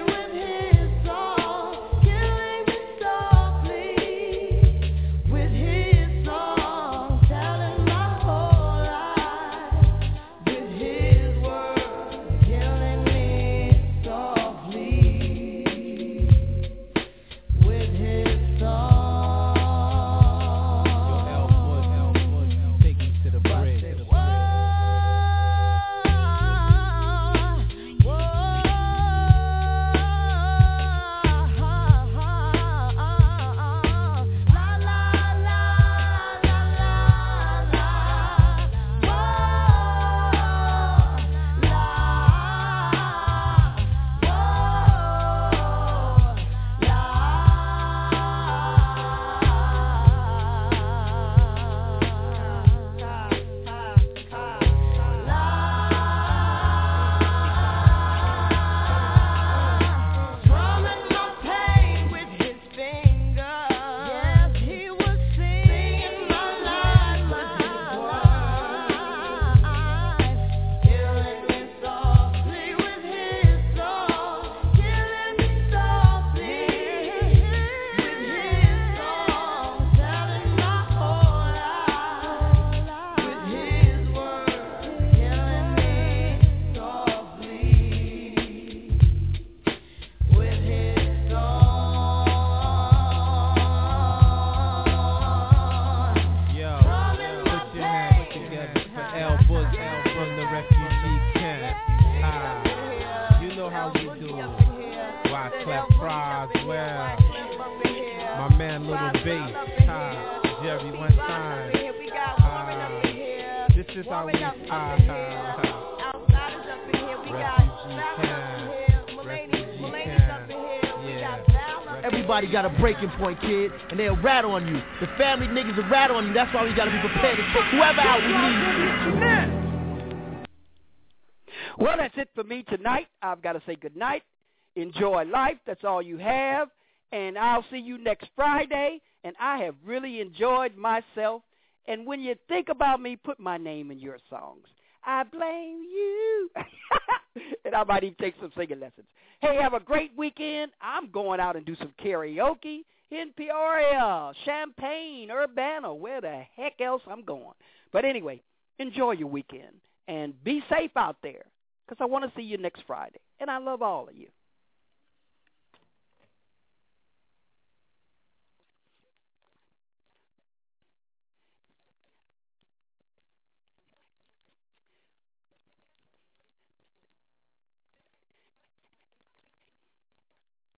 bass. Ha, Jerry, one time. Uh, this is how we, ha, ha, ha. Refugee camp, refugee camp, yeah. Everybody got a breaking point, kid, and they'll rat on you. The family niggas will rat on you. That's why we gotta be prepared to take whoever out we need. Well, that's it for me tonight. I've got to say good night. Enjoy life. That's all you have. And I'll see you next Friday. And I have really enjoyed myself. And when you think about me, put my name in your songs. I blame you. And I might even take some singing lessons. Hey, have a great weekend. I'm going out and do some karaoke in Peoria, Champaign, Urbana, where the heck else I'm going. But anyway, enjoy your weekend and be safe out there because I want to see you next Friday. And I love all of you.